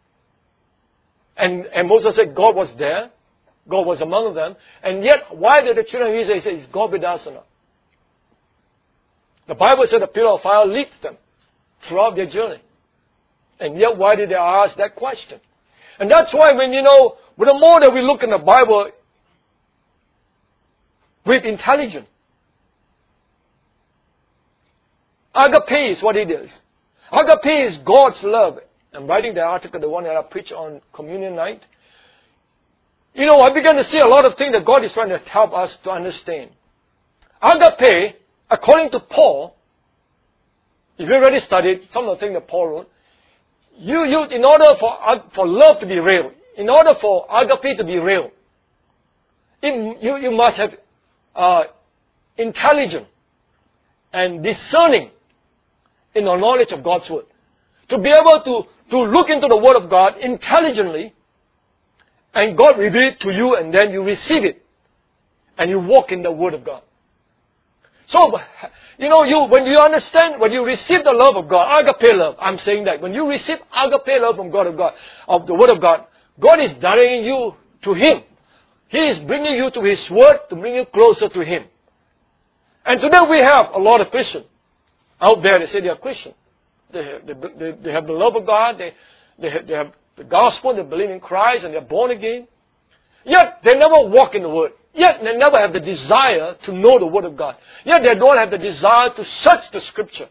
Speaker 1: And, and Moses said God was there. God was among them. And yet, why did the children of Israel say, is God with us or not? The Bible said the pillar of fire leads them throughout their journey. And yet, why did they ask that question? And that's why when, you know, with the more that we look in the Bible with intelligence, agape is what it is. Agape is God's love. I'm writing the article, the one that I preach on communion night. You know, I began to see a lot of things that God is trying to help us to understand. Agape, according to Paul, if you already studied some of the things that Paul wrote, you, you, in order for, for love to be real, in order for agape to be real, it, you, you must have uh, intelligence and discerning in the knowledge of God's Word. To be able to, to look into the Word of God intelligently, and God reveal it to you, and then you receive it, and you walk in the Word of God. So, you know, you when you understand, when you receive the love of God, agape love, I'm saying that, when you receive agape love from God of God, of the Word of God, God is directing you to Him. He is bringing you to His Word to bring you closer to Him. And today we have a lot of Christians out there. They say they are Christian. They have, they, they, they have the love of God. They, they, have, they have the gospel. They believe in Christ and they are born again. Yet they never walk in the Word. Yet they never have the desire to know the Word of God. Yet they don't have the desire to search the Scripture.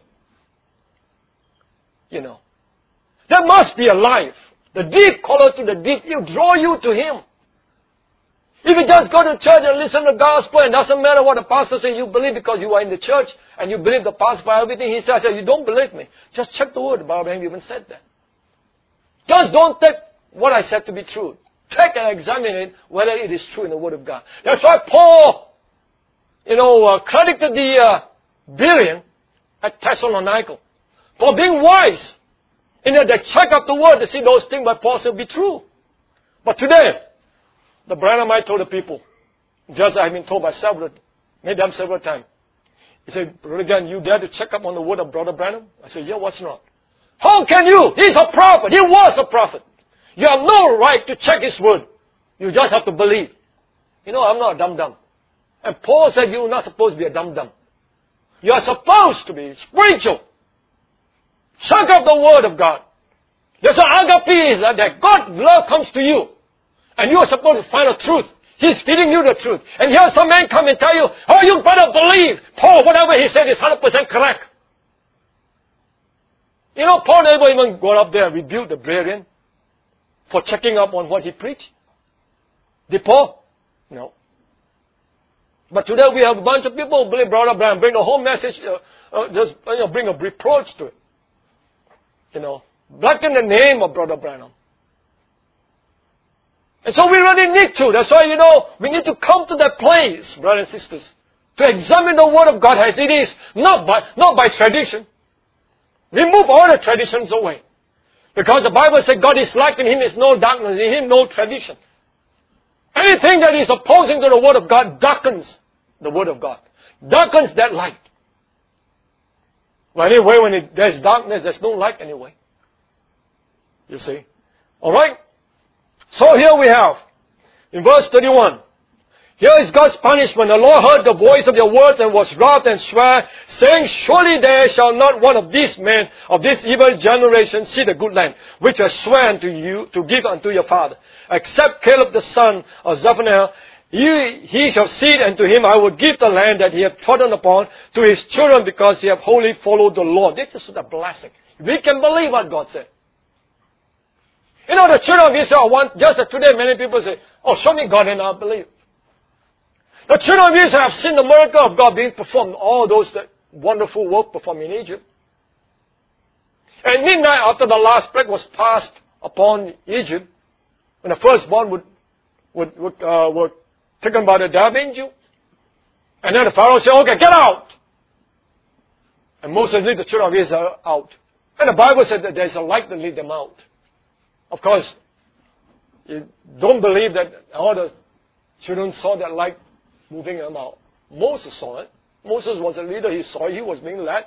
Speaker 1: You know. There must be a life. The deep caller to the deep. He'll draw you to Him. If you just go to church and listen to the gospel, and it doesn't matter what the pastor says, you believe because you are in the church and you believe the pastor by everything he says. You don't believe me. Just check the Word. Abraham even said that. Just don't take what I said to be true. Check and examine it whether it is true in the Word of God. That's why Paul, you know, uh, credited the uh, Berean at Thessalonica for being wise. In that they check out the Word to see those things by Paul said be true. But today, the Branhamite told the people, just as I've been told by several, made them several times. He said, Brother Gunn, you dare to check up on the word of Brother Branham? I said, yeah, what's not? How can you? He's a prophet. He was a prophet. You have no right to check his word. You just have to believe. You know, I'm not a dum-dum. And Paul said you're not supposed to be a dum-dum. You are supposed to be spiritual. Check up the word of God. That's what agape is, that God's love comes to you. And you are supposed to find the truth. He's feeding you the truth. And here some man come and tell you, oh, you better believe. Paul, whatever he said is one hundred percent correct. You know, Paul never even got up there and rebuked the Berean for checking up on what he preached. Did Paul? No. But today we have a bunch of people who believe Brother Branham, bring the whole message, uh, uh, just you know, bring a reproach to it. You know, blacken the name of Brother Branham. And so we really need to. That's why, you know, we need to come to that place, brothers and sisters, to examine the Word of God as it is, not by, not by tradition. Remove all the traditions away. Because the Bible says God is light, in Him is no darkness, in Him no tradition. Anything that is opposing to the Word of God darkens the Word of God. Darkens that light. Well, anyway, when it, there's darkness, there's no light anyway. You see? Alright? So here we have, in verse thirty-one, here is God's punishment. The Lord heard the voice of your words and was wroth and sware, saying, surely there shall not one of these men of this evil generation see the good land, which I swear unto you to give unto your father. Except Caleb the son of Zephaniah, he, he shall see it, and to him I will give the land that he hath trodden upon to his children, because he hath wholly followed the Lord. This is the blessing. We can believe what God said. You know, the children of Israel want, just as today many people say, oh, show me God and I'll believe. The children of Israel have seen the miracle of God being performed, all those that wonderful work performed in Egypt. At midnight, after the last plague was passed upon Egypt, when the firstborn would, would, would, uh, were taken by the death angel, and then the Pharaoh said, okay, get out! And Moses led the children of Israel out. And the Bible said that there's a light that lead them out. Of course, you don't believe that all the children saw that light moving them out. Moses saw it. Moses was a leader. He saw it. He was being led.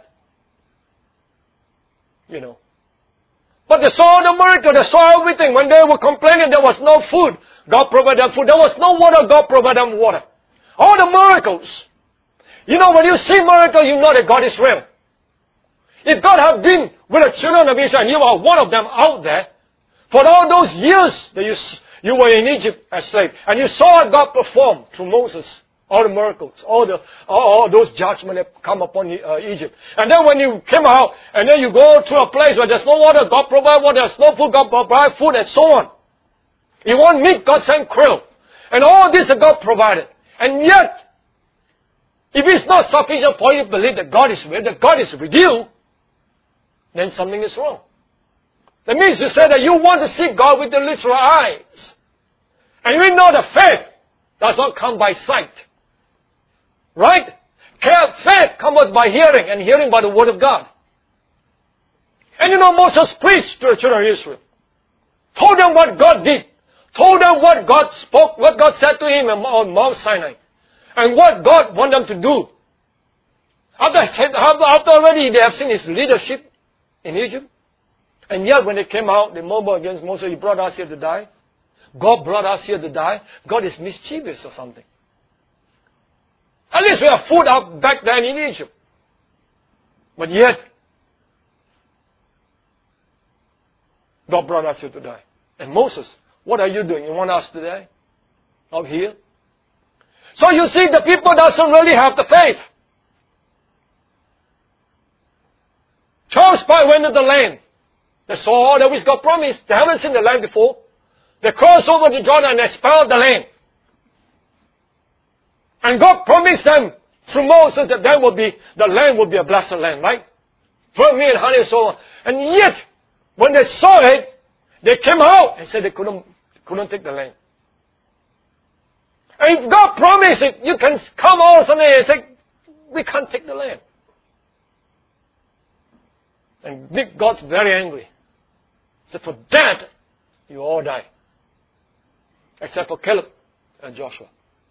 Speaker 1: You know. But they saw the miracle. They saw everything. When they were complaining there was no food, God provided them food. There was no water, God provided them water. All the miracles. You know, when you see miracle, you know that God is real. If God had been with the children of Israel and you are one of them out there, for all those years that you, you were in Egypt as slaves, and you saw God perform through Moses, all the miracles, all the all, all those judgments that come upon uh, Egypt. And then when you came out, and then you go to a place where there's no water, God provide water, there's no food, God provide food, and so on. You want meat, God sent quail. And all this God provided. And yet, if it's not sufficient for you to believe that God is real, that God is with you, then something is wrong. That means to say that you want to see God with the literal eyes. And we know that faith does not come by sight. Right? Faith comes by hearing, and hearing by the Word of God. And you know, Moses preached to the children of Israel. Told them what God did. Told them what God spoke, what God said to him on Mount Sinai. And what God wanted them to do. After, after already they have seen his leadership in Egypt. And yet when they came out, they murmured against Moses, he brought us here to die. God brought us here to die. God is mischievous or something. At least we have food up back then in Egypt. But yet, God brought us here to die. And Moses, what are you doing? You want us to die? Out here? So you see, the people doesn't really have the faith. Charles Spy went to the land. They saw all that which God promised. They haven't seen the land before. They crossed over to Jordan and expelled the land. And God promised them through Moses that there will be, the land will be a blessed land, right? For me and honey and so on. And yet, when they saw it, they came out and said they couldn't, couldn't take the land. And if God promised it, you can come out someday and say, we can't take the land. And God's very angry. He said, for that, you all die. Except for Caleb and Joshua.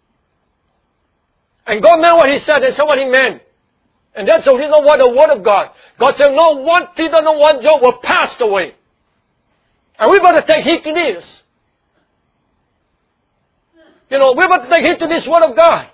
Speaker 1: And God meant what He said and said what He meant. And that's the reason why the Word of God. God said, no one Peter, no one Job will pass away. And we've got to take heed to this. You know, we've got to take heed to this Word of God.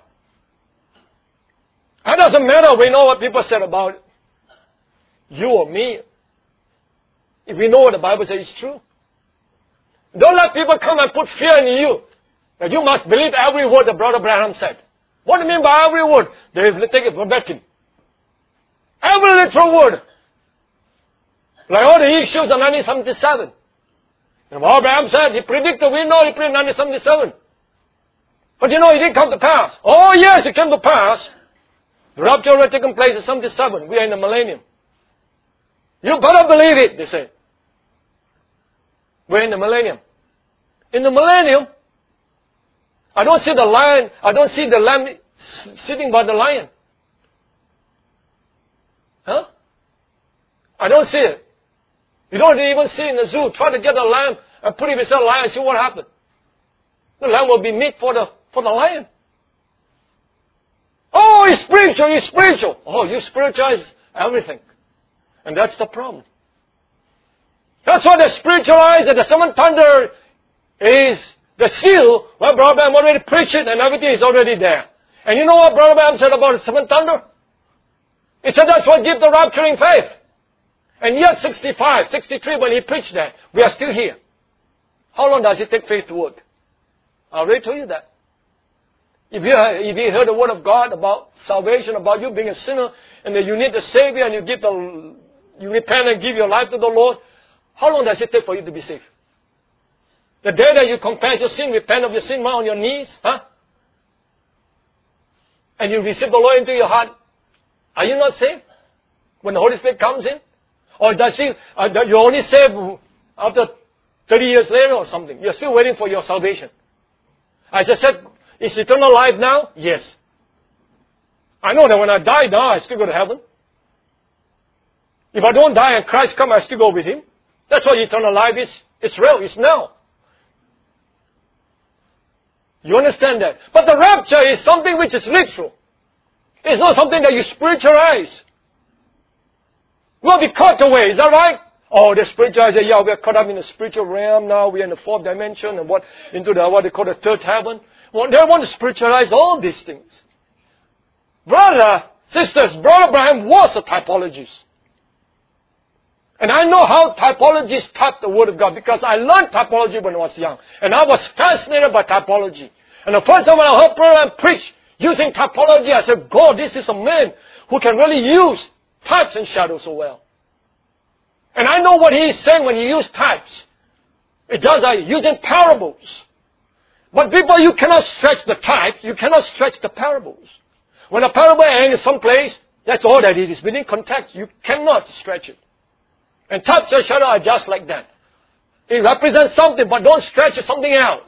Speaker 1: It doesn't matter, we know what people said about you or me. If we know what the Bible says is true. Don't let people come and put fear in you. That you must believe every word that Brother Branham said. What do you mean by every word? They take it verbatim. Every literal word. Like all the issues of nineteen seventy-seven. And what Abraham said, he predicted, we know he predicted nineteen seventy-seven. But you know, it didn't come to pass. Oh yes, it came to pass. The rapture already taken place in seventy-seven. We are in the millennium. You better believe it, they say. We're in the millennium. In the millennium, I don't see the lion. I don't see the lamb sitting by the lion. Huh? I don't see it. You don't even see in the zoo. Try to get a lamb and put it beside a lion and see what happens. The lamb will be meat for the for the lion. Oh, it's spiritual, it's spiritual. Oh, you spiritualize everything. And that's the problem. That's why the spiritualize and the seventh thunder is the seal where Brother Branham already preached it and everything is already there. And you know what Brother Branham said about the seventh thunder? He said that's what gives the rapturing faith. And yet sixty-five, sixty-three when he preached that, we are still here. How long does it take faith to work? I already told you that. If you, if you heard the word of God about salvation, about you being a sinner, and that you need the Savior, and you give the, you repent and give your life to the Lord, how long does it take for you to be saved? The day that you confess your sin, repent of your sin, on your knees, huh? And you receive the Lord into your heart, are you not saved? When the Holy Spirit comes in? Or does he, uh, you're only saved after thirty years later or something? You're still waiting for your salvation. As I said, is eternal life now? Yes. I know that when I die now, I still go to heaven. If I don't die and Christ comes, I still go with Him. That's what eternal life is. It's real. It's now. You understand that? But the rapture is something which is literal. It's not something that you spiritualize. We'll be caught away. Is that right? Oh, the spiritualize. Yeah, we're caught up in the spiritual realm now. We're in the fourth dimension and what into the what they call the third heaven. Well, they want to spiritualize all these things. Brother, sisters, Brother Branham was a typologist. And I know how typologists type the Word of God because I learned typology when I was young. And I was fascinated by typology. And the first time when I heard Brother Branham preach using typology, I said, God, this is a man who can really use types and shadows so well. And I know what he is saying when he used types. It's just like using parables. But people, you cannot stretch the type. You cannot stretch the parables. When a parable ends someplace, that's all that it is. Within context, you cannot stretch it. And types and shadows are just like that. It represents something, but don't stretch it something else.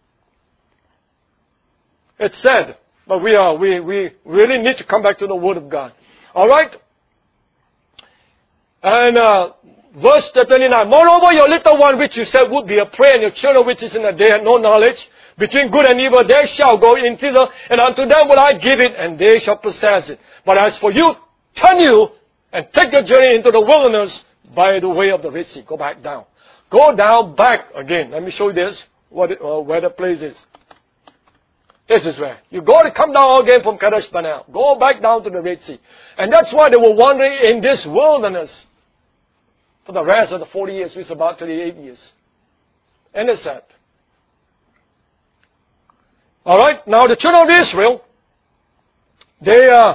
Speaker 1: It's sad, but we are we we really need to come back to the Word of God. All right. And uh, verse twenty-nine. Moreover, your little one which you said would be a prey, and your children which is in the day had no knowledge. Between good and evil, they shall go in thither, and unto them will I give it, and they shall possess it. But as for you, turn you, and take your journey into the wilderness by the way of the Red Sea. Go back down. Go down back again. Let me show you this, what, uh, where the place is. This is where. You go to come down again from Kadesh Barnea. Go back down to the Red Sea. And that's why they were wandering in this wilderness for the rest of the forty years, which is about thirty-eight years. And it's sad. All right. Now the children of Israel, they uh,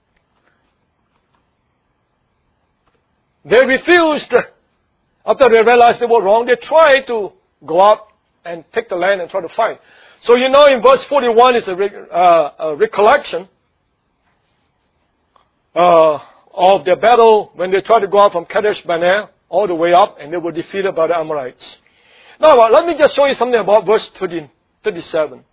Speaker 1: they refused. After they realized they were wrong, they tried to go up and take the land and try to fight. So you know, in verse forty-one is a, uh, a recollection uh, of their battle when they tried to go out from Kadesh Barnea all the way up, and they were defeated by the Amorites. Now, uh, let me just show you something about verse thirty, thirty-seven.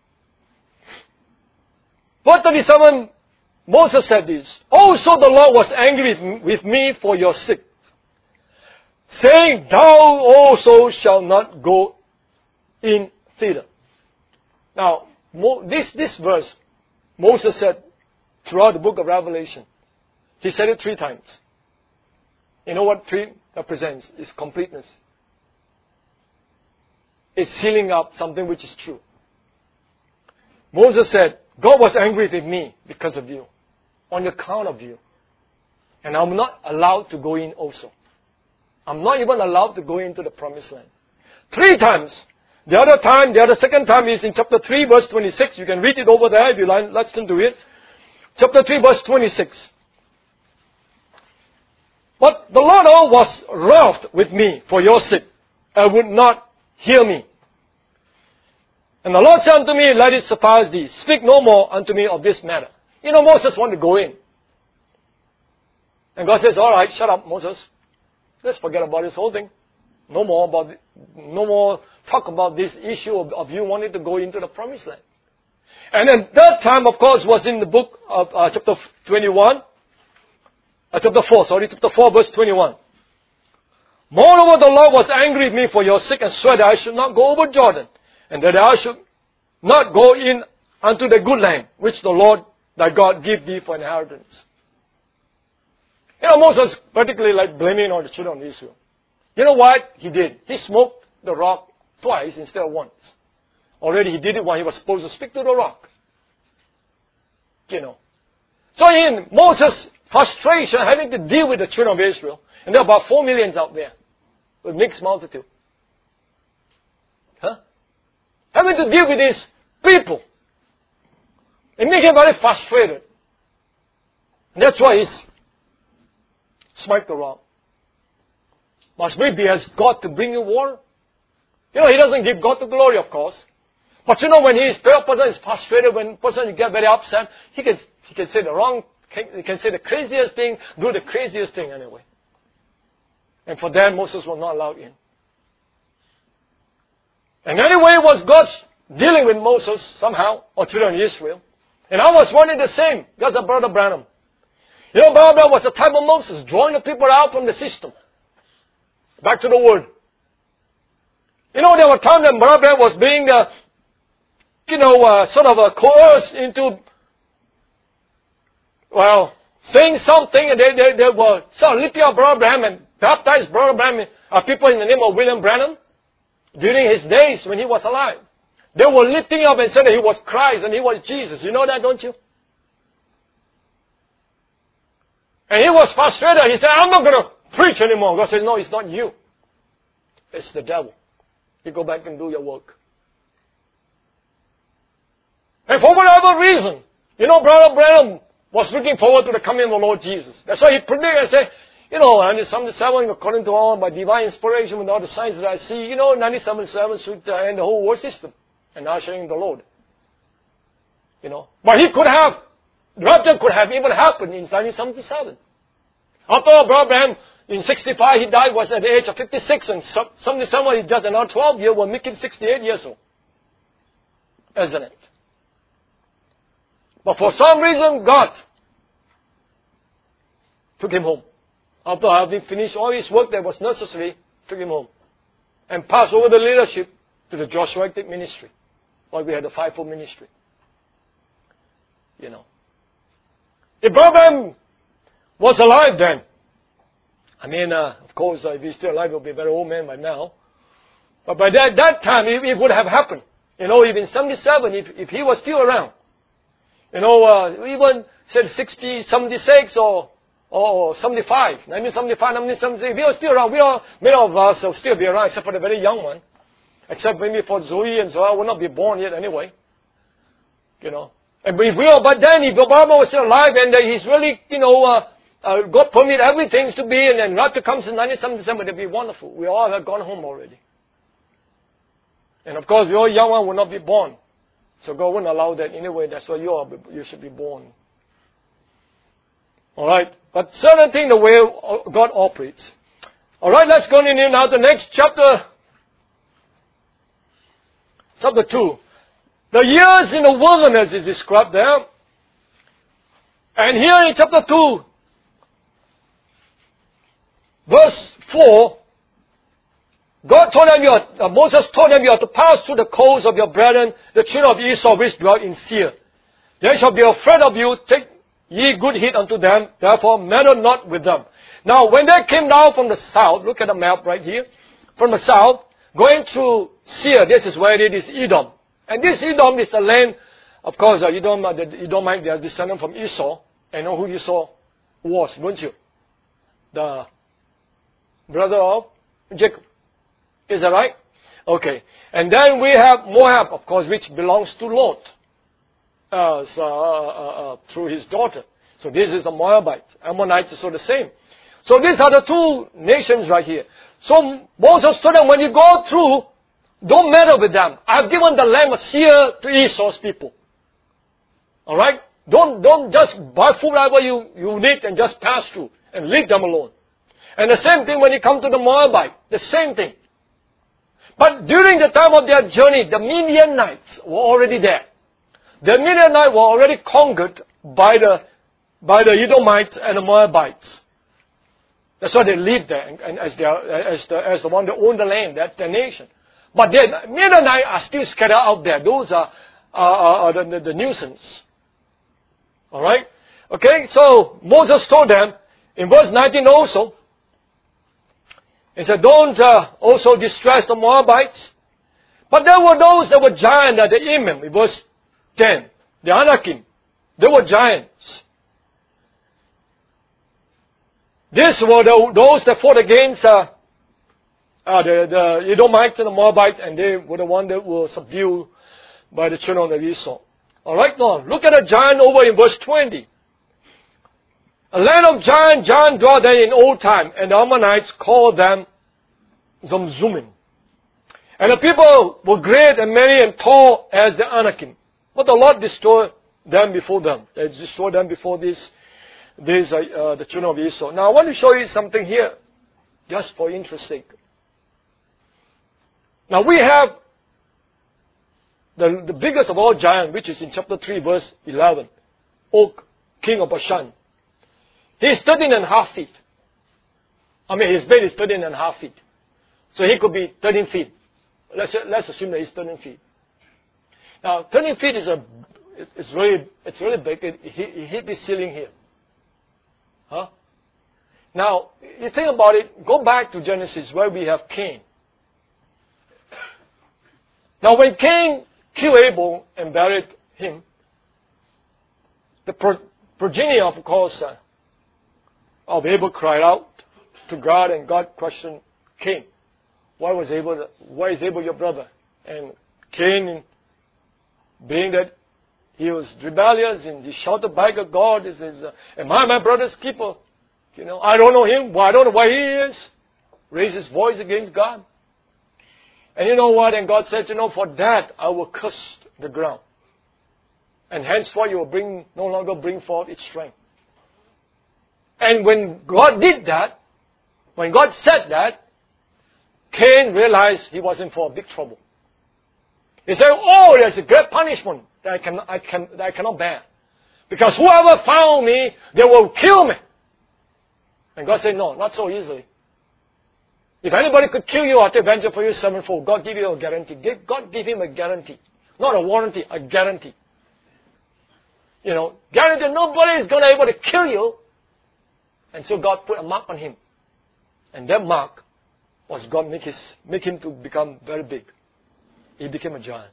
Speaker 1: Verse thirty-seven, Moses said this, also the Lord was angry with me for your sake, saying, thou also shalt not go in thither. Now, this, this verse, Moses said throughout the book of Revelation. He said it three times. You know what three represents? It's completeness. It's sealing up something which is true. Moses said, God was angry with me because of you, on account of you. And I'm not allowed to go in also. I'm not even allowed to go into the promised land. Three times. The other time, the other second time is in chapter three, verse twenty-six. You can read it over there if you like. Let's turn to it. Chapter three, verse twenty-six. But the Lord was wroth with me for your sake, and would not hear me. And the Lord said unto me, let it suffice thee. Speak no more unto me of this matter. You know, Moses wanted to go in. And God says, all right, shut up, Moses. Let's forget about this whole thing. No more about, no more talk about this issue of, of you wanting to go into the promised land. And then that time, of course, was in the book of uh, chapter twenty-one. Uh, chapter four, sorry, chapter four, verse twenty-one. Moreover, the Lord was angry with me for your sake and swore that I should not go over Jordan, and that I should not go in unto the good land, which the Lord thy God give thee for inheritance. You know, Moses particularly like blaming on the children of Israel. You know what he did? He smoked the rock twice instead of once. Already he did it when he was supposed to speak to the rock. You know. So in Moses' frustration, having to deal with the children of Israel, and there are about four millions out there, with mixed multitude. Huh? Having to deal with these people. It made him very frustrated. And that's why he's smite the rock. Must maybe has God to bring you water? You know, he doesn't give God the glory, of course. But you know, when he is, the person is frustrated, when person get very upset, he can, he can say the wrong, he can say the craziest thing, do the craziest thing anyway. And for that, Moses was not allowed in. And anyway, was God dealing with Moses somehow, or children of Israel. And I was wondering the same, because of Brother Branham. You know, Brother Branham was the type of Moses, drawing the people out from the system. Back to the Word. You know, there were times when Brother Branham was being, uh, you know, uh, sort of uh, coerced into, well, saying something, and they, they, they were sort of lifting up Brother Branham and baptized Brother Branham, uh, people in the name of William Branham during his days when he was alive. They were lifting up and said that he was Christ and he was Jesus. You know that, don't you? And he was frustrated. He said, I'm not going to preach anymore. God said, no, it's not you. It's the devil. You go back and do your work. And for whatever reason, you know, Brother Branham was looking forward to the coming of the Lord Jesus. That's why he predicted and said, you know, nineteen seventy-seven, according to all my divine inspiration with all the signs that I see, you know, nineteen seventy-seven should uh, end the whole world system and ushering the Lord. You know, but he could have, the rapture could have even happened in nineteen seventy-seven. After all, Brother Branham, in sixty-five, he died, was at the age of fifty-six, and seventy-seven, he just another twelve years, will make him sixty-eight years old. Isn't it? But for some reason, God took him home. After having finished all his work that was necessary, took him home. And passed over the leadership to the Joshuaitic ministry. While we had the fivefold ministry. You know. If Brother was alive then, I mean, uh, of course, uh, if he's still alive, he'll be a very old man by now. But by that, that time, it, it would have happened. You know, even seventy-seven, if, if he was still around. You know, uh, even said sixty, seventy-six or, or seventy-five, nineteen seventy-five, nineteen seventy-six, if he was still around, we all, many of us will still be around, except for the very young one. Except maybe for Zoe and Zoe will not be born yet anyway. You know. And if we are, but then if Obama was still alive and uh, he's really, you know, uh, uh, God permit everything to be, and then rapture comes in nineteen seventy-seven, it'd be wonderful. We all have gone home already. And of course, your young one will not be born. So God wouldn't allow that anyway. That's why you are, you should be born. Alright. But certain thing the way God operates. Alright, let's continue now to the next chapter. Chapter two. The years in the wilderness is described there. And here in chapter two, verse four, God told them, you are, uh, Moses told them, you are to pass through the coasts of your brethren, the children of Esau, which dwell in Seir. They shall be afraid of you, take ye good heed unto them, therefore meddle not with them. Now, when they came down from the south, look at the map right here, from the south, going through Seir, this is where it is Edom. And this Edom is the land, of course, uh, Edom, uh, the Edomite, they are descendant from Esau. And know who Esau was, don't you? The brother of Jacob. Is that right? Okay. And then we have Moab, of course, which belongs to Lot. Uh, so, uh, uh, uh, through his daughter. So this is the Moabites. Ammonites is also the same. So these are the two nations right here. So Moses told them, when you go through, don't meddle with them. I've given the land of Seir to Esau's people. Alright? Don't, don't just buy food whatever you, you need and just pass through and leave them alone. And the same thing when you come to the Moabite. The same thing. But during the time of their journey, the Midianites were already there. the Midianites were already conquered by the, by the Edomites and the Moabites. That's why they live there, and, and as, they are, as, the, as the one that own the land. That's their nation. But the Midianites are still scattered out there. Those are, are, are the, the, the nuisance. Alright? Okay, so Moses told them, in verse nineteen also, he said, don't uh, also distress the Moabites. But there were those that were giants at the Emim, in verse ten. The Anakim. They were giants. These were the, those that fought against uh, uh, the, the Edomites and the Moabites, and they were the ones that were subdued by the children of Esau. Alright, now, look at a giant over in verse twenty. A land of giant, giant dwelt there in old time, and the Ammonites called them Zamzummim. And the people were great and many and tall as the Anakim. But the Lord destroyed them before them. They destroyed them before this, this uh, uh, the children of Esau. Now I want to show you something here, just for interest sake. Now we have the, the biggest of all giants, which is in chapter three, verse eleven. Og, king of Bashan. He is thirteen and a half feet. I mean, his bed is thirteen and a half feet. So he could be thirteen feet. Let's, let's assume that he's thirteen feet. Now, thirteen feet is a, it's really, it's really big. It, he, he hit the ceiling here. Huh? Now, you think about it, go back to Genesis where we have Cain. Now, when Cain killed Abel and buried him, the pro, progeny, of course, uh, of Abel cried out to God, and God questioned Cain. Why was Abel, why is Abel your brother? And Cain, being that he was rebellious and he shouted back at God, he says, am I my brother's keeper? You know, I don't know him. Well, I don't know why he is. Raised his voice against God. And you know what? And God said, you know, for that I will curse the ground. And henceforth you will bring, no longer bring forth its strength. And when God did that, when God said that, Cain realized he was in for big trouble. He said, oh, there's a great punishment that I, can, I, can, that I cannot bear. Because whoever found me, they will kill me. And God said, no, not so easily. If anybody could kill you, I'll take vengeance for you sevenfold. God give you a guarantee. God give him a guarantee. Not a warranty, a guarantee. You know, guarantee nobody is going to be able to kill you. And so God put a mark on him. And that mark was God make, his, make him to become very big. He became a giant.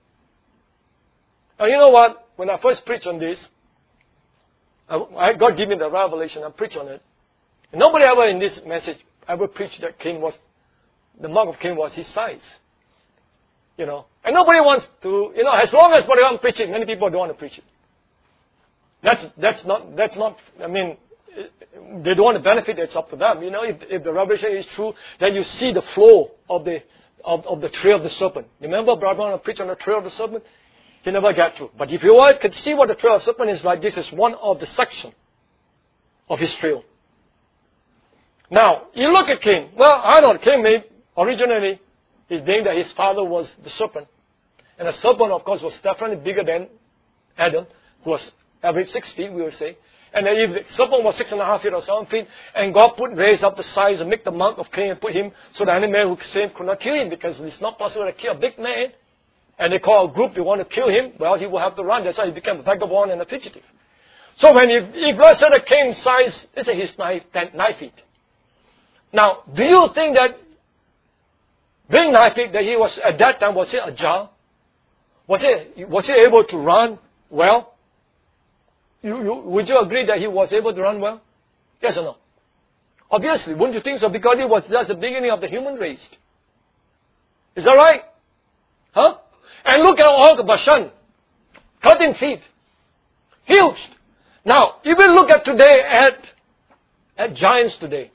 Speaker 1: Now you know what? When I first preached on this, I, I, God gave me the revelation. I preached on it. And nobody ever in this message ever preached that Cain was, the mark of Cain was his size. You know. And nobody wants to, you know, as long as somebody wants to preach it, many people don't want to preach it. That's, that's not, that's not, I mean, they don't want to benefit, it's up to them. You know, if, if the revelation is true, then you see the flow of the, of, of the trail of the serpent. Remember, Brother Branham preached on the trail of the serpent? He never got through. But if you all could see what the trail of the serpent is like, this is one of the section of his trail. Now, you look at Cain. Well, I know Cain made, originally, his name that his father was the serpent. And the serpent, of course, was definitely bigger than Adam, who was average six feet, we would say. And then if the serpent was six and a half feet or seven feet, and God put raise up the size and make the mark of Cain and put him so that any man who saved could not kill him, because it's not possible to kill a big man. And they call a group, they want to kill him, well, he will have to run. That's why he became a vagabond and a fugitive. So when if, if let's say the Cain's size, let's say he's nine, ten, nine feet. Now, do you think that being nine feet, that he was, at that time, was he agile? Was he, was he able to run well? You, you, would you agree that he was able to run well? Yes or no? Obviously, wouldn't you think so? Because it was just the beginning of the human race. Is that right? Huh? And look at Og Bashan. thirteen feet. Huge. Now, if we look at today at, at giants today.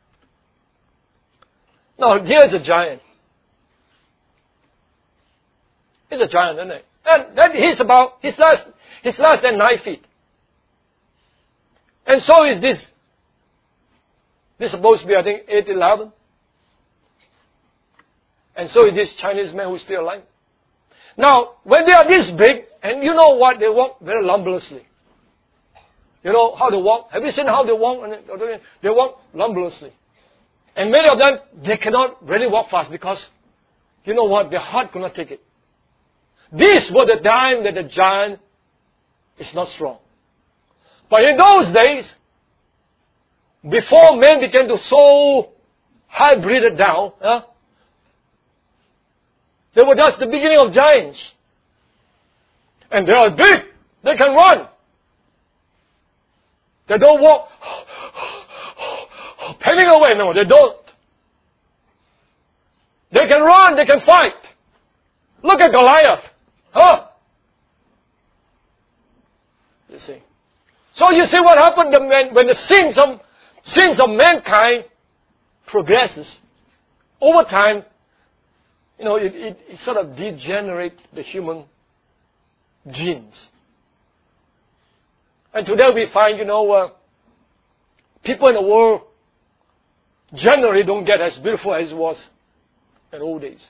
Speaker 1: Now, here's a giant. He's a giant, isn't he? And that he's about, he's less, he's less than nine feet. And so is this. This is supposed to be, I think, eight eleven. And so is this Chinese man who's still alive. Now, when they are this big, And you know what? They walk very lumberously. You know how they walk? Have you seen how they walk? They walk lumberously. And many of them, they cannot really walk fast because, you know what? Their heart could not take it. This was the time that the giant is not strong. But in those days, before men began to so hybrid down, huh, they were just the beginning of giants. And they are big. They can run. They don't walk penning away. No, they don't. They can run. They can fight. Look at Goliath. Huh? You see. So you see what happened when the sins of, sins of mankind progresses. Over time, you know, it, it, it sort of degenerates the human genes. And today we find, you know, uh, people in the world generally don't get as beautiful as it was in old days.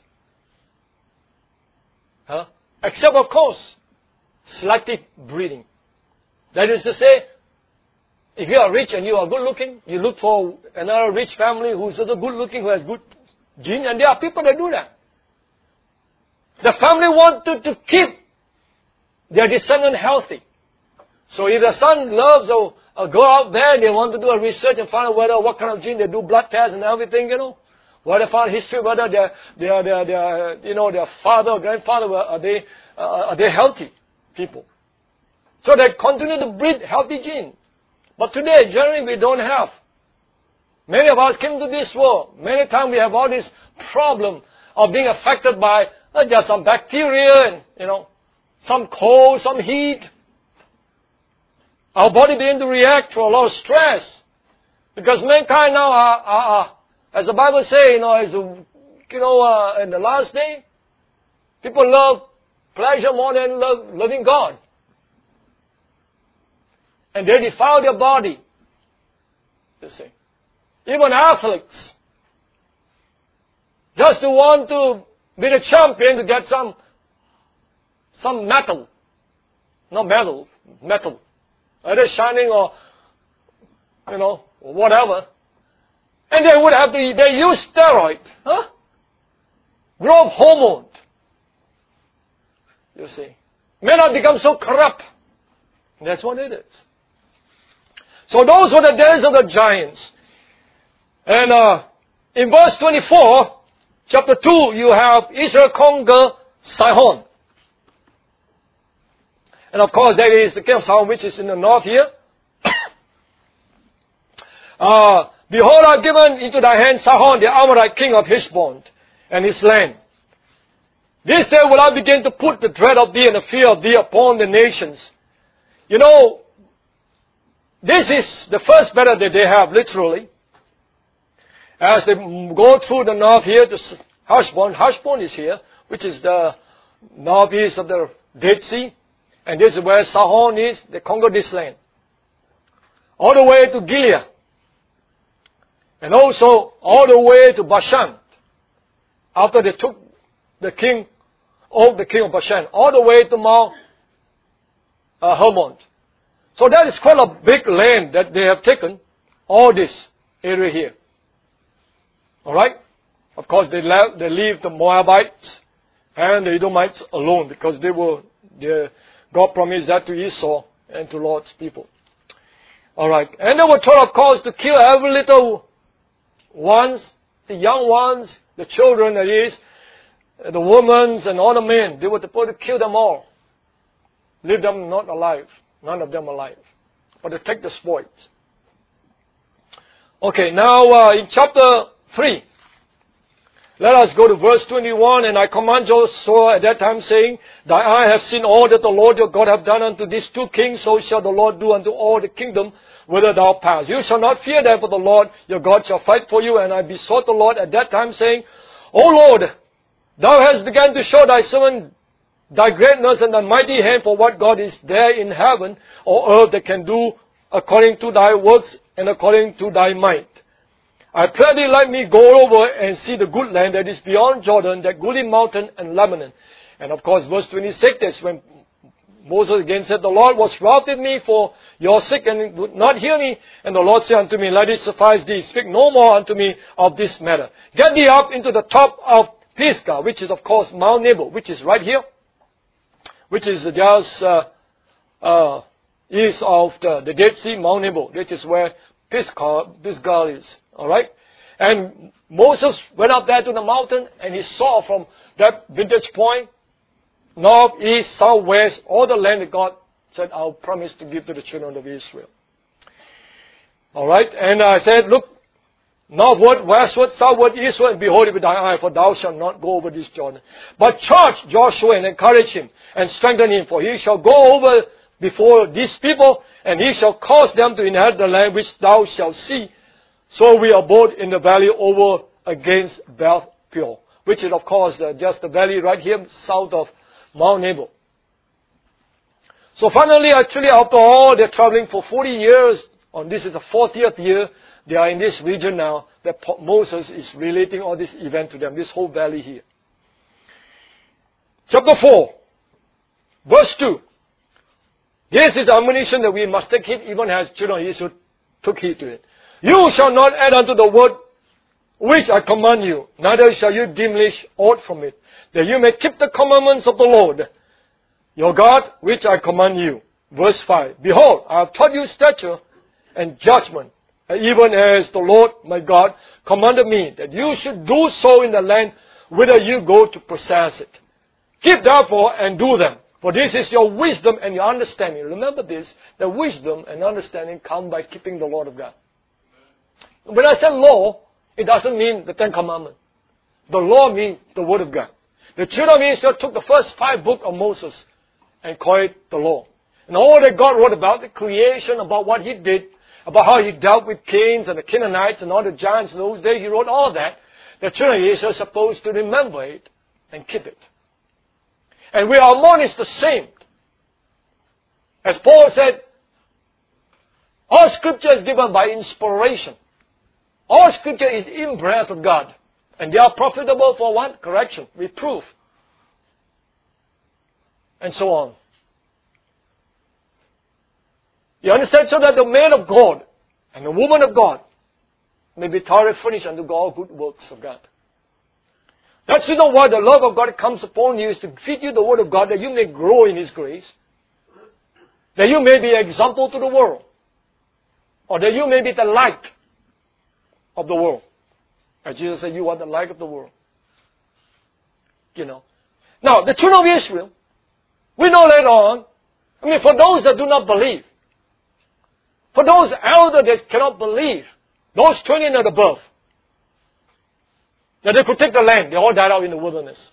Speaker 1: Huh? Except, of course, selective breeding. That is to say, if you are rich and you are good looking, you look for another rich family who is also good looking, who has good genes, and there are people that do that. The family wants to, to keep their descendant healthy. So if the son loves or, or go out there, they want to do a research and find out whether what kind of gene, they do blood tests and everything, you know. Whether they find history, whether their, their, their, their, you know, their father or grandfather, are they, uh, are they healthy people? So they continue to breed healthy genes. But today, generally, we don't have. Many of us came to this world. Many times we have all this problem of being affected by uh, just some bacteria and, you know, some cold, some heat. Our body begins to react to a lot of stress. Because mankind now are, are, are as the Bible says, you know, as the, you know, uh, in the last day, people love pleasure more than love loving God. And they defile their body. You see. Even athletes. Just to want to be the champion to get some, some metal. Not metal, metal. Either shining or, you know, whatever. And they would have to, they use steroids. Huh? Growth hormone. You see. Men have become so corrupt. And that's what it is. So those were the days of the giants. And uh, in verse twenty-four, chapter two, you have Israel conquer Sihon. And of course, that is the king of Sihon, which is in the north here. uh, Behold, I have given into thy hand Sihon, the Amorite king of Heshbon, and his land. This day will I begin to put the dread of thee and the fear of thee upon the nations. You know, this is the first battle that they have, literally. As they go through the north here to Heshbon. Heshbon is here, which is the northeast of the Dead Sea. And this is where Sihon is. They conquer this land. All the way to Gilead. And also all the way to Bashan. After they took the king, of the king of Bashan. All the way to Mount uh, Hermon. So that is quite a big land that they have taken. All this area here. Alright? Of course they left, they leave the Moabites and the Edomites alone because they were, they, God promised that to Esau and to Lord's people. Alright. And they were told, of course, to kill every little ones, the young ones, the children, that is, the women and all the men. They were supposed to kill them all. Leave them not alive. None of them alive. But to take the spoils. Okay, now uh, in chapter three. Let us go to verse twenty-one. And I command Joshua at that time, saying, Thy eye hath seen all that the Lord your God hath done unto these two kings, so shall the Lord do unto all the kingdom whither thou pass. You shall not fear them, for the Lord your God shall fight for you. And I besought the Lord at that time, saying, O Lord, thou hast begun to show thy servant thy greatness and thy mighty hand, for what God is there in heaven or earth that can do according to thy works and according to thy might. I pray thee, let me go over and see the good land that is beyond Jordan, that goodly mountain and Lebanon. And of course, verse twenty-six, that's when Moses again said, the Lord was wroth with me for your sake, and would not hear me. And the Lord said unto me, let it suffice thee. Speak no more unto me of this matter. Get thee up into the top of Pisgah, which is of course Mount Nebo, which is right here, which is just uh, uh, east of the, the Dead Sea, Mount Nebo, which is where Pisgah, Pisgah is. All right? And Moses went up there to the mountain, and he saw from that vantage point, north, east, south, west, all the land that God said, I'll promise to give to the children of Israel. All right? And I said, look, northward, westward, southward, eastward, and behold it with thy eye, for thou shalt not go over this Jordan. But charge Joshua and encourage him, and strengthen him, for he shall go over before these people, and he shall cause them to inherit the land which thou shalt see. So we abode in the valley over against Beth Peor, which is of course uh, just the valley right here south of Mount Nebo. So finally, actually, after all their traveling for forty years, on this is the fortieth year, they are in this region now, that Moses is relating all this event to them, this whole valley here. Chapter four, verse two. This is the admonition that we must take heed, even as children of Israel took heed to it. You shall not add unto the word which I command you, neither shall you diminish aught from it, that you may keep the commandments of the Lord, your God, which I command you. Verse five. Behold, I have taught you statute and judgment, even as the Lord my God commanded me, that you should do so in the land whither you go to possess it. Keep therefore and do them, for this is your wisdom and your understanding. Remember this, that wisdom and understanding come by keeping the Lord of God. When I say law, it doesn't mean the Ten Commandments. The law means the Word of God. The children of Israel took the first five books of Moses and called it the law. And all that God wrote about the creation, about what He did, about how He dealt with Cain and the Canaanites and all the giants in those days, He wrote all that. The children of Israel are supposed to remember it and keep it. And we are admonished the same. As Paul said, all Scripture is given by inspiration. All Scripture is in-breath of God. And they are profitable for what? Correction, reproof, and so on. You understand? So that the man of God and the woman of God may be thoroughly furnished unto all good works of God. That's the reason why the love of God comes upon you, is to feed you the Word of God, that you may grow in His grace, that you may be an example to the world, or that you may be the light of the world. As Jesus said, you are the light of the world. You know. Now, the children of Israel, we know later on, I mean, for those that do not believe, for those elders that cannot believe, those twenty and above, that they could take the land, they all died out in the wilderness.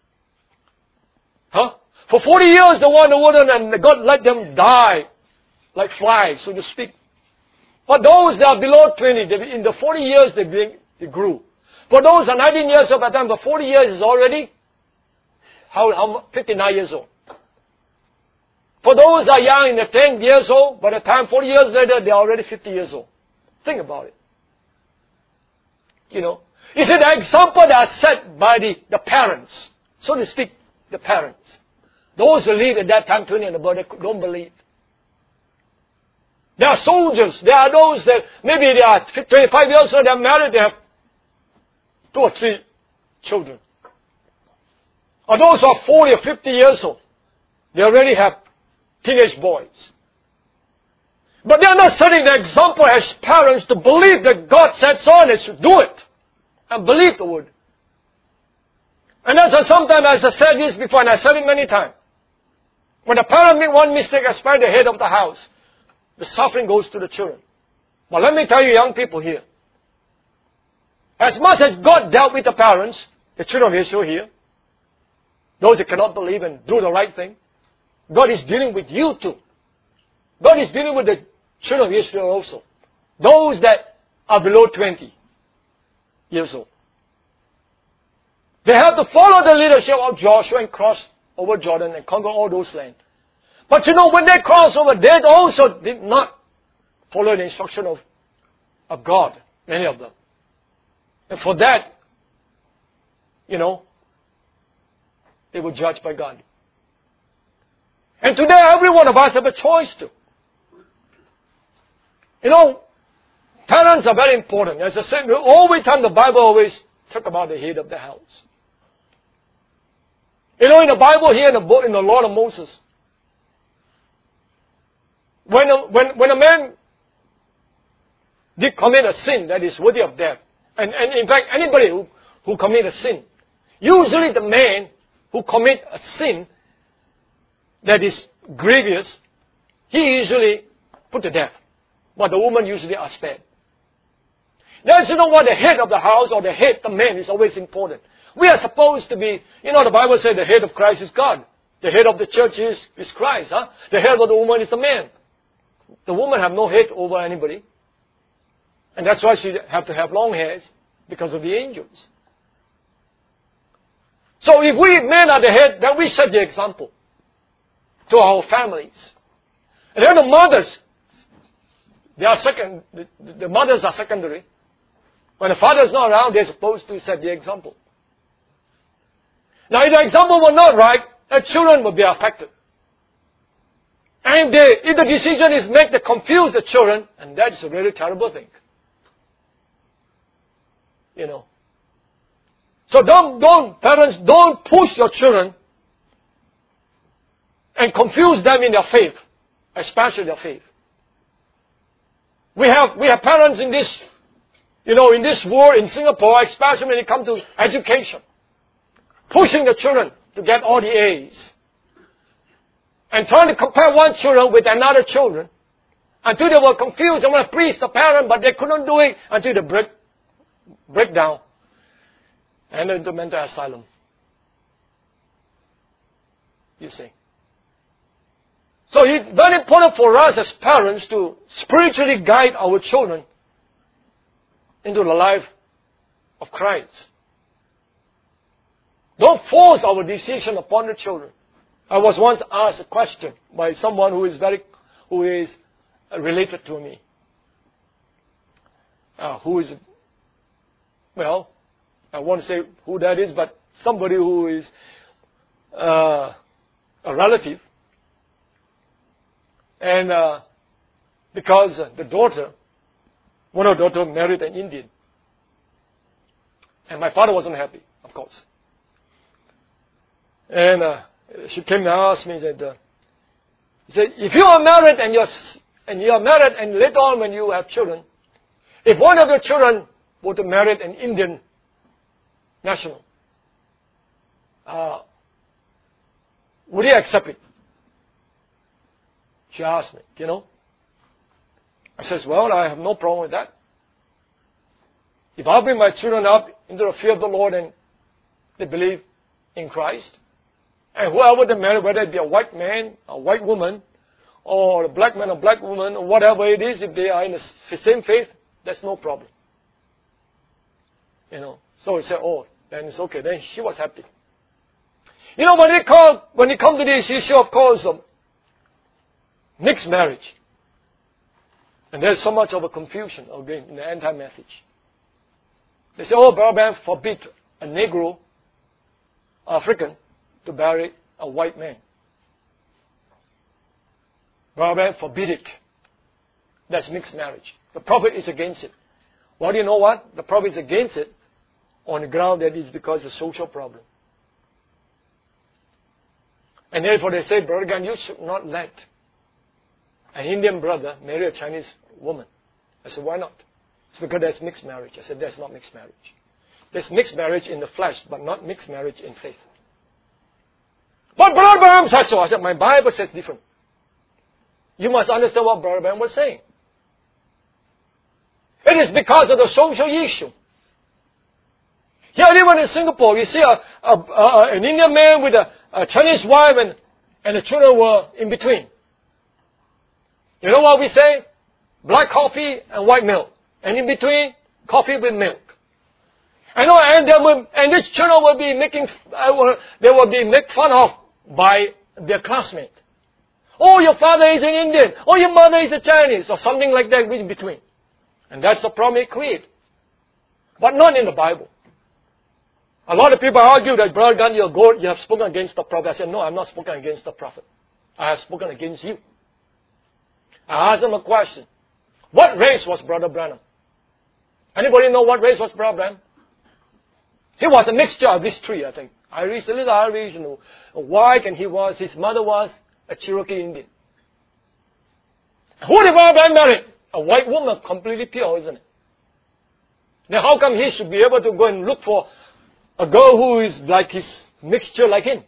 Speaker 1: Huh? For forty years they were in the wilderness, and God let them die like flies, so to speak. But those that are below twenty, they, in the forty years they, they grew. For those that are nineteen years old by the time, the forty years is already how, how, fifty-nine years old. For those that are young in the ten years old, by the time forty years later, they are already fifty years old. Think about it. You know. You see, the example that are set by the, the parents, so to speak, the parents. Those who live at that time, twenty and above, they don't believe. There are soldiers. There are those that maybe they are twenty-five years old, they are married, they have two or three children. Or those who are forty or fifty years old, they already have teenage boys. But they are not setting the example as parents to believe that God said so and they should do it. And believe the word. And as I sometimes, as I said this before, and I said it many times, when the parent make one mistake, especially the head of the house, the suffering goes to the children. But let me tell you, young people here, as much as God dealt with the parents, the children of Israel here, those that cannot believe and do the right thing, God is dealing with you too. God is dealing with the children of Israel also. Those that are below twenty years old. They have to follow the leadership of Joshua and cross over Jordan and conquer all those lands. But you know, when they crossed over, they also did not follow the instruction of, of God, many of them. And for that, you know, they were judged by God. And today, every one of us have a choice to. You know, parents are very important. As I said, all the time the Bible always talk about the head of the house. You know, in the Bible here, in the, book, in the law of Moses, when a, when, when a man did commit a sin that is worthy of death, and, and in fact, anybody who, who commit a sin, usually the man who commit a sin that is grievous, he usually put to death. But the woman usually are spared. That's you know what the head of the house or the head, the man, is always important. We are supposed to be, you know, the Bible says the head of Christ is God. The head of the church is, is Christ. Huh? The head of the woman is the man. The woman have no head over anybody. And that's why she have to have long hairs, because of the angels. So if we men are the head, then we set the example to our families. And then the mothers, they are second, the, the mothers are secondary. When the father is not around, they're supposed to set the example. Now, if the example were not right, the children will be affected. And they, if the decision is made to confuse the children, and that is a really terrible thing. You know. So don't, don't, parents, don't push your children and confuse them in their faith, especially their faith. We have, we have parents in this, you know, in this world, in Singapore, especially when it comes to education, pushing the children to get all the A's. And trying to compare one children with another children until they were confused. They want to please the parent, but they couldn't do it until they break, break down and into mental asylum. You see. So it's very important for us as parents to spiritually guide our children into the life of Christ. Don't force our decision upon the children. I was once asked a question by someone who is very, who is related to me. Uh, who is, well, I won't say who that is, but somebody who is uh, a relative. And uh, because the daughter, one of the daughters married an Indian. And my father wasn't happy, of course. And uh, she came and asked me, said, uh, he said, if you are married and you're, and you are married and later on when you have children, if one of your children were to marry an Indian national, uh, would you accept it? She asked me, you know. I says, well, I have no problem with that. If I bring my children up into the fear of the Lord and they believe in Christ, and whoever they marry, whether it be a white man, a white woman, or a black man, a black woman, or whatever it is, if they are in the same faith, that's no problem. You know. So he said, oh, then it's okay. Then she was happy. You know, when it call, when it comes to this issue, of course, um, mixed marriage. And there's so much of a confusion again in the anti-message. They say, oh, Brother Branham forbid a Negro, African, to marry a white man. Brother Branham forbid it. That's mixed marriage. The prophet is against it. Well, you know what? The prophet is against it on the ground that it's because of a social problem. And therefore they say, Brother Branham, you should not let an Indian brother marry a Chinese woman. I said, why not? It's because that's mixed marriage. I said, that's not mixed marriage. There's mixed marriage in the flesh, but not mixed marriage in faith. But Brother Branham said so. I said, my Bible says different. You must understand what Brother Branham was saying. It is because of the social issue. Here, even in Singapore, you see a, a, a, an Indian man with a, a Chinese wife and, and the children were in between. You know what we say? Black coffee and white milk. And in between, coffee with milk. I know, and they will, and this children will be making, uh, they will be made fun of by their classmates. Oh, your father is an Indian. Oh, your mother is a Chinese, or something like that in between. And that's the problem it creates. But not in the Bible. A lot of people argue that, Brother Gunn, you you have spoken against the prophet. I said, no, I'm not spoken against the prophet. I have spoken against you. I asked them a question. What race was Brother Branham? Anybody know what race was Brother Branham? He was a mixture of these three, I think. Irish, a little Irish, and white, and he was, his mother was a Cherokee Indian. Who did Brother Branham marry? A white woman, completely pure, isn't it? Now how come he should be able to go and look for a girl who is like his mixture like him?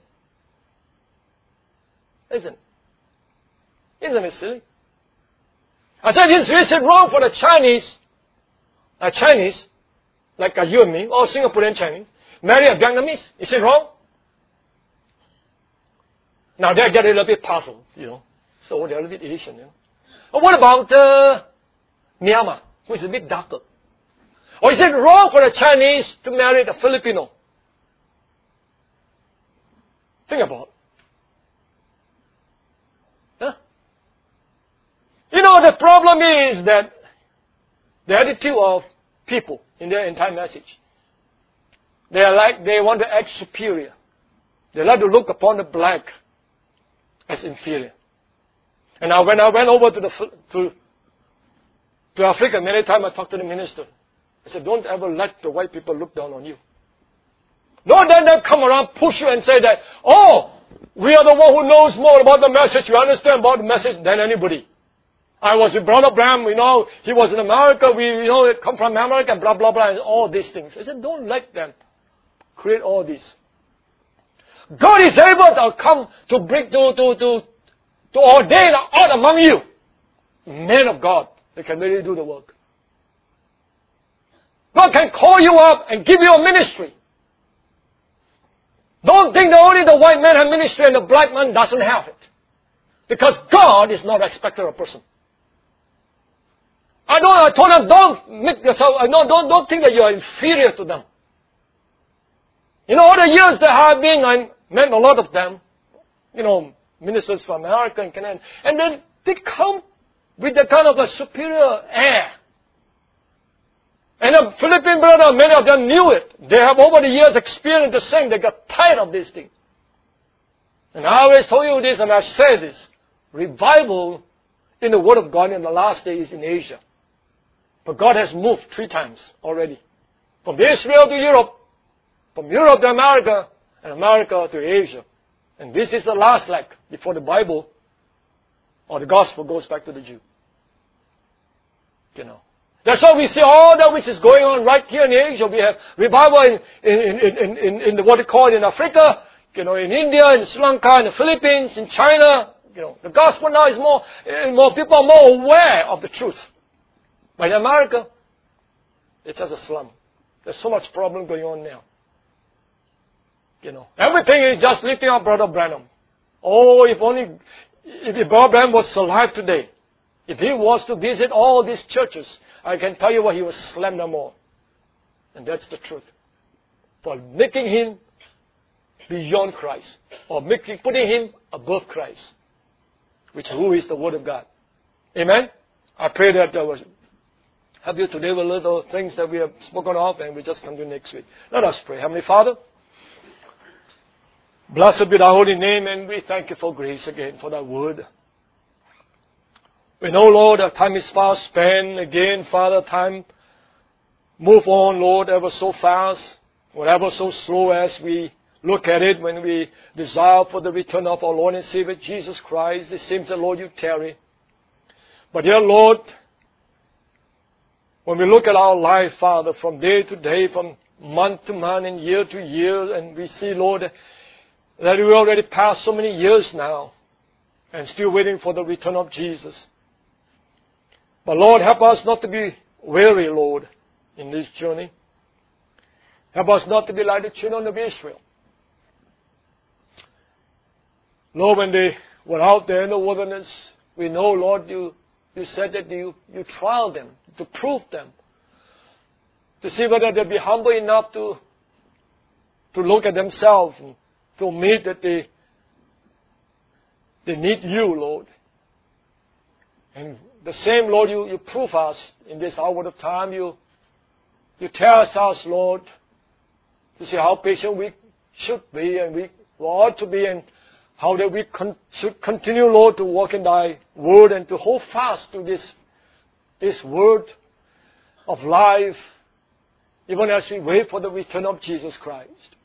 Speaker 1: Isn't it? Isn't it silly? I said, is it wrong for the Chinese, a Chinese, like you and me, or Singaporean Chinese, marry a Vietnamese? Is it wrong? Now they get a little bit puzzled, you know. So they're a little bit Asian, you know. But what about uh, Myanmar, who is a bit darker? Or is it wrong for the Chinese to marry the Filipino? Think about it. Huh? You know, the problem is that the attitude of people in their entire message, they are like, they want to act superior. They like to look upon the black as inferior. And now when I went over to the to, to Africa, many times I talked to the minister. I said, don't ever let the white people look down on you. Don't let them come around, push you and say that, oh, we are the one who knows more about the message, we understand about the message than anybody. I was with Brother Branham, you know, he was in America, we, you know, come from America, blah, blah, blah, and all these things. I said, don't let them create all this. God is able to come to bring, to, to, to, to ordain out among you men of God that can really do the work. God can call you up and give you a ministry. Don't think that only the white man has ministry and the black man doesn't have it. Because God is not a respecter of person. I don't, I told them, don't make yourself, no, don't, don't think that you are inferior to them. You know, all the years that I have been, I met a lot of them, you know, ministers from America and Canada, and then they come with the kind of a superior air. And the Philippine brother, many of them knew it. They have over the years experienced the same. They got tired of this thing. And I always told you this, and I say this. Revival in the Word of God in the last days in Asia. But God has moved three times already. From Israel to Europe, from Europe to America, and America to Asia. And this is the last leg before the Bible or the gospel goes back to the Jew. You know. That's why we see all that which is going on right here in Asia. We have revival in, in, in, in, in, in the, what they call in Africa, you know, in India, in Sri Lanka, in the Philippines, in China. You know, the gospel now is more, more people are more aware of the truth. But in America, it's just a slum. There's so much problem going on now. You know, everything is just lifting up Brother Branham. Oh, if only, if Brother Branham was alive today, if he was to visit all these churches, I can tell you what, he will slam them all. And that's the truth. For making him beyond Christ. Or making, putting him above Christ. Which who is the Word of God. Amen? I pray that I will help you today with little things that we have spoken of, and we just continue next week. Let us pray. Heavenly Father, blessed be thy holy name, and we thank you for grace again, for thy word. We know, Lord, that time is fast spent. Again, Father, time move on, Lord, ever so fast, whatever so slow as we look at it when we desire for the return of our Lord and Savior Jesus Christ. It seems that, Lord, you tarry. But dear Lord, when we look at our life, Father, from day to day, from month to month and year to year, and we see, Lord, that we already passed so many years now and still waiting for the return of Jesus. But Lord, help us not to be weary, Lord, in this journey. Help us not to be like the children of Israel. Lord, when they were out there in the wilderness, we know, Lord, you, you said that you, you trialed them, to prove them, to see whether they'd be humble enough to, to look at themselves and to admit that they, they need you, Lord. And the same, Lord, you, you prove us in this hour of time. You, you test us, Lord, to see how patient we should be and we ought to be, and how that we con- should continue, Lord, to walk in Thy Word and to hold fast to this, this Word of life, even as we wait for the return of Jesus Christ.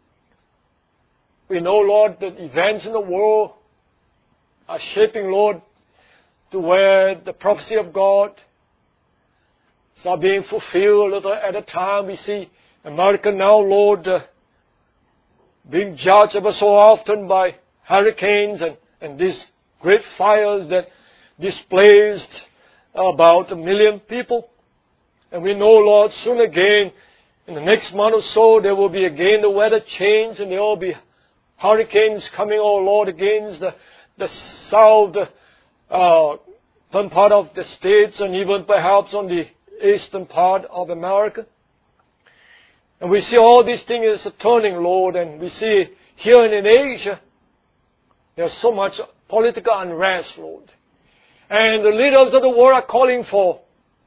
Speaker 1: We know, Lord, that events in the world are shaping, Lord, to where the prophecy of God is are being fulfilled a little at a time. We see America now, Lord, uh, being judged ever so often by hurricanes and, and these great fires that displaced about a million people. And we know, Lord, soon again, in the next month or so, there will be again the weather change and there will be hurricanes coming, oh Lord, against the, the south uh, part of the states and even perhaps on the eastern part of America. And we see all these things turning, Lord, and we see here in Asia, there's so much political unrest, Lord. And the leaders of the world are calling for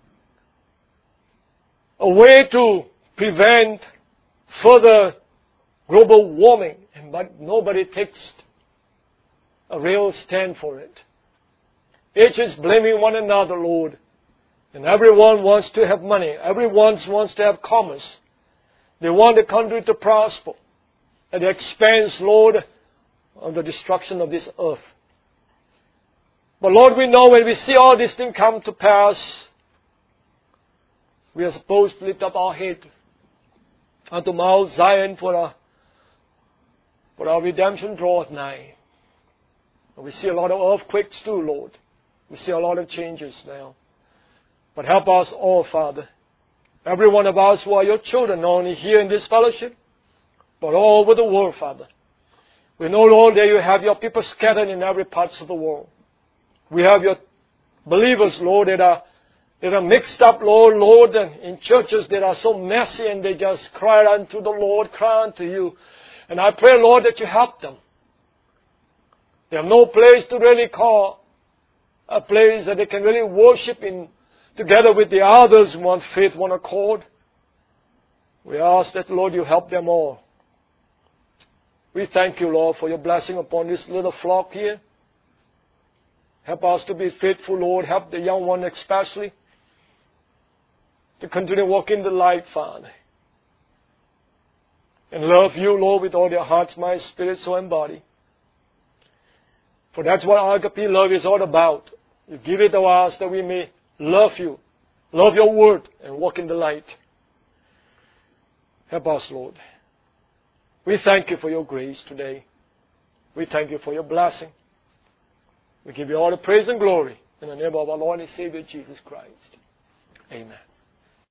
Speaker 1: a way to prevent further global warming, but nobody takes a real stand for it. Each is blaming one another, Lord. And everyone wants to have money. Everyone wants to have commerce. They want the country to prosper at the expense, Lord, of the destruction of this earth. But Lord, we know when we see all these things come to pass, we are supposed to lift up our head unto Mount Zion, for our, for our redemption draweth nigh. And we see a lot of earthquakes too, Lord. We see a lot of changes now. But help us all, Father. Every one of us who are your children, not only here in this fellowship, but all over the world, Father. We know, Lord, that you have your people scattered in every part of the world. We have your believers, Lord, that are, that are mixed up, Lord, Lord, and in churches that are so messy and they just cry unto the Lord, cry unto you. And I pray, Lord, that you help them. They have no place to really call a place that they can really worship in together with the others, one faith, one accord. We ask that, Lord, you help them all. We thank you, Lord, for your blessing upon this little flock here. Help us to be faithful, Lord. Help the young one especially to continue walking the light, Father. And love you, Lord, with all their hearts, mind, spirit, soul, and body. For that's what agape love is all about. You give it to us that we may love you, love your word, and walk in the light. Help us, Lord. We thank you for your grace today. We thank you for your blessing. We give you all the praise and glory in the name of our Lord and Savior Jesus Christ. Amen.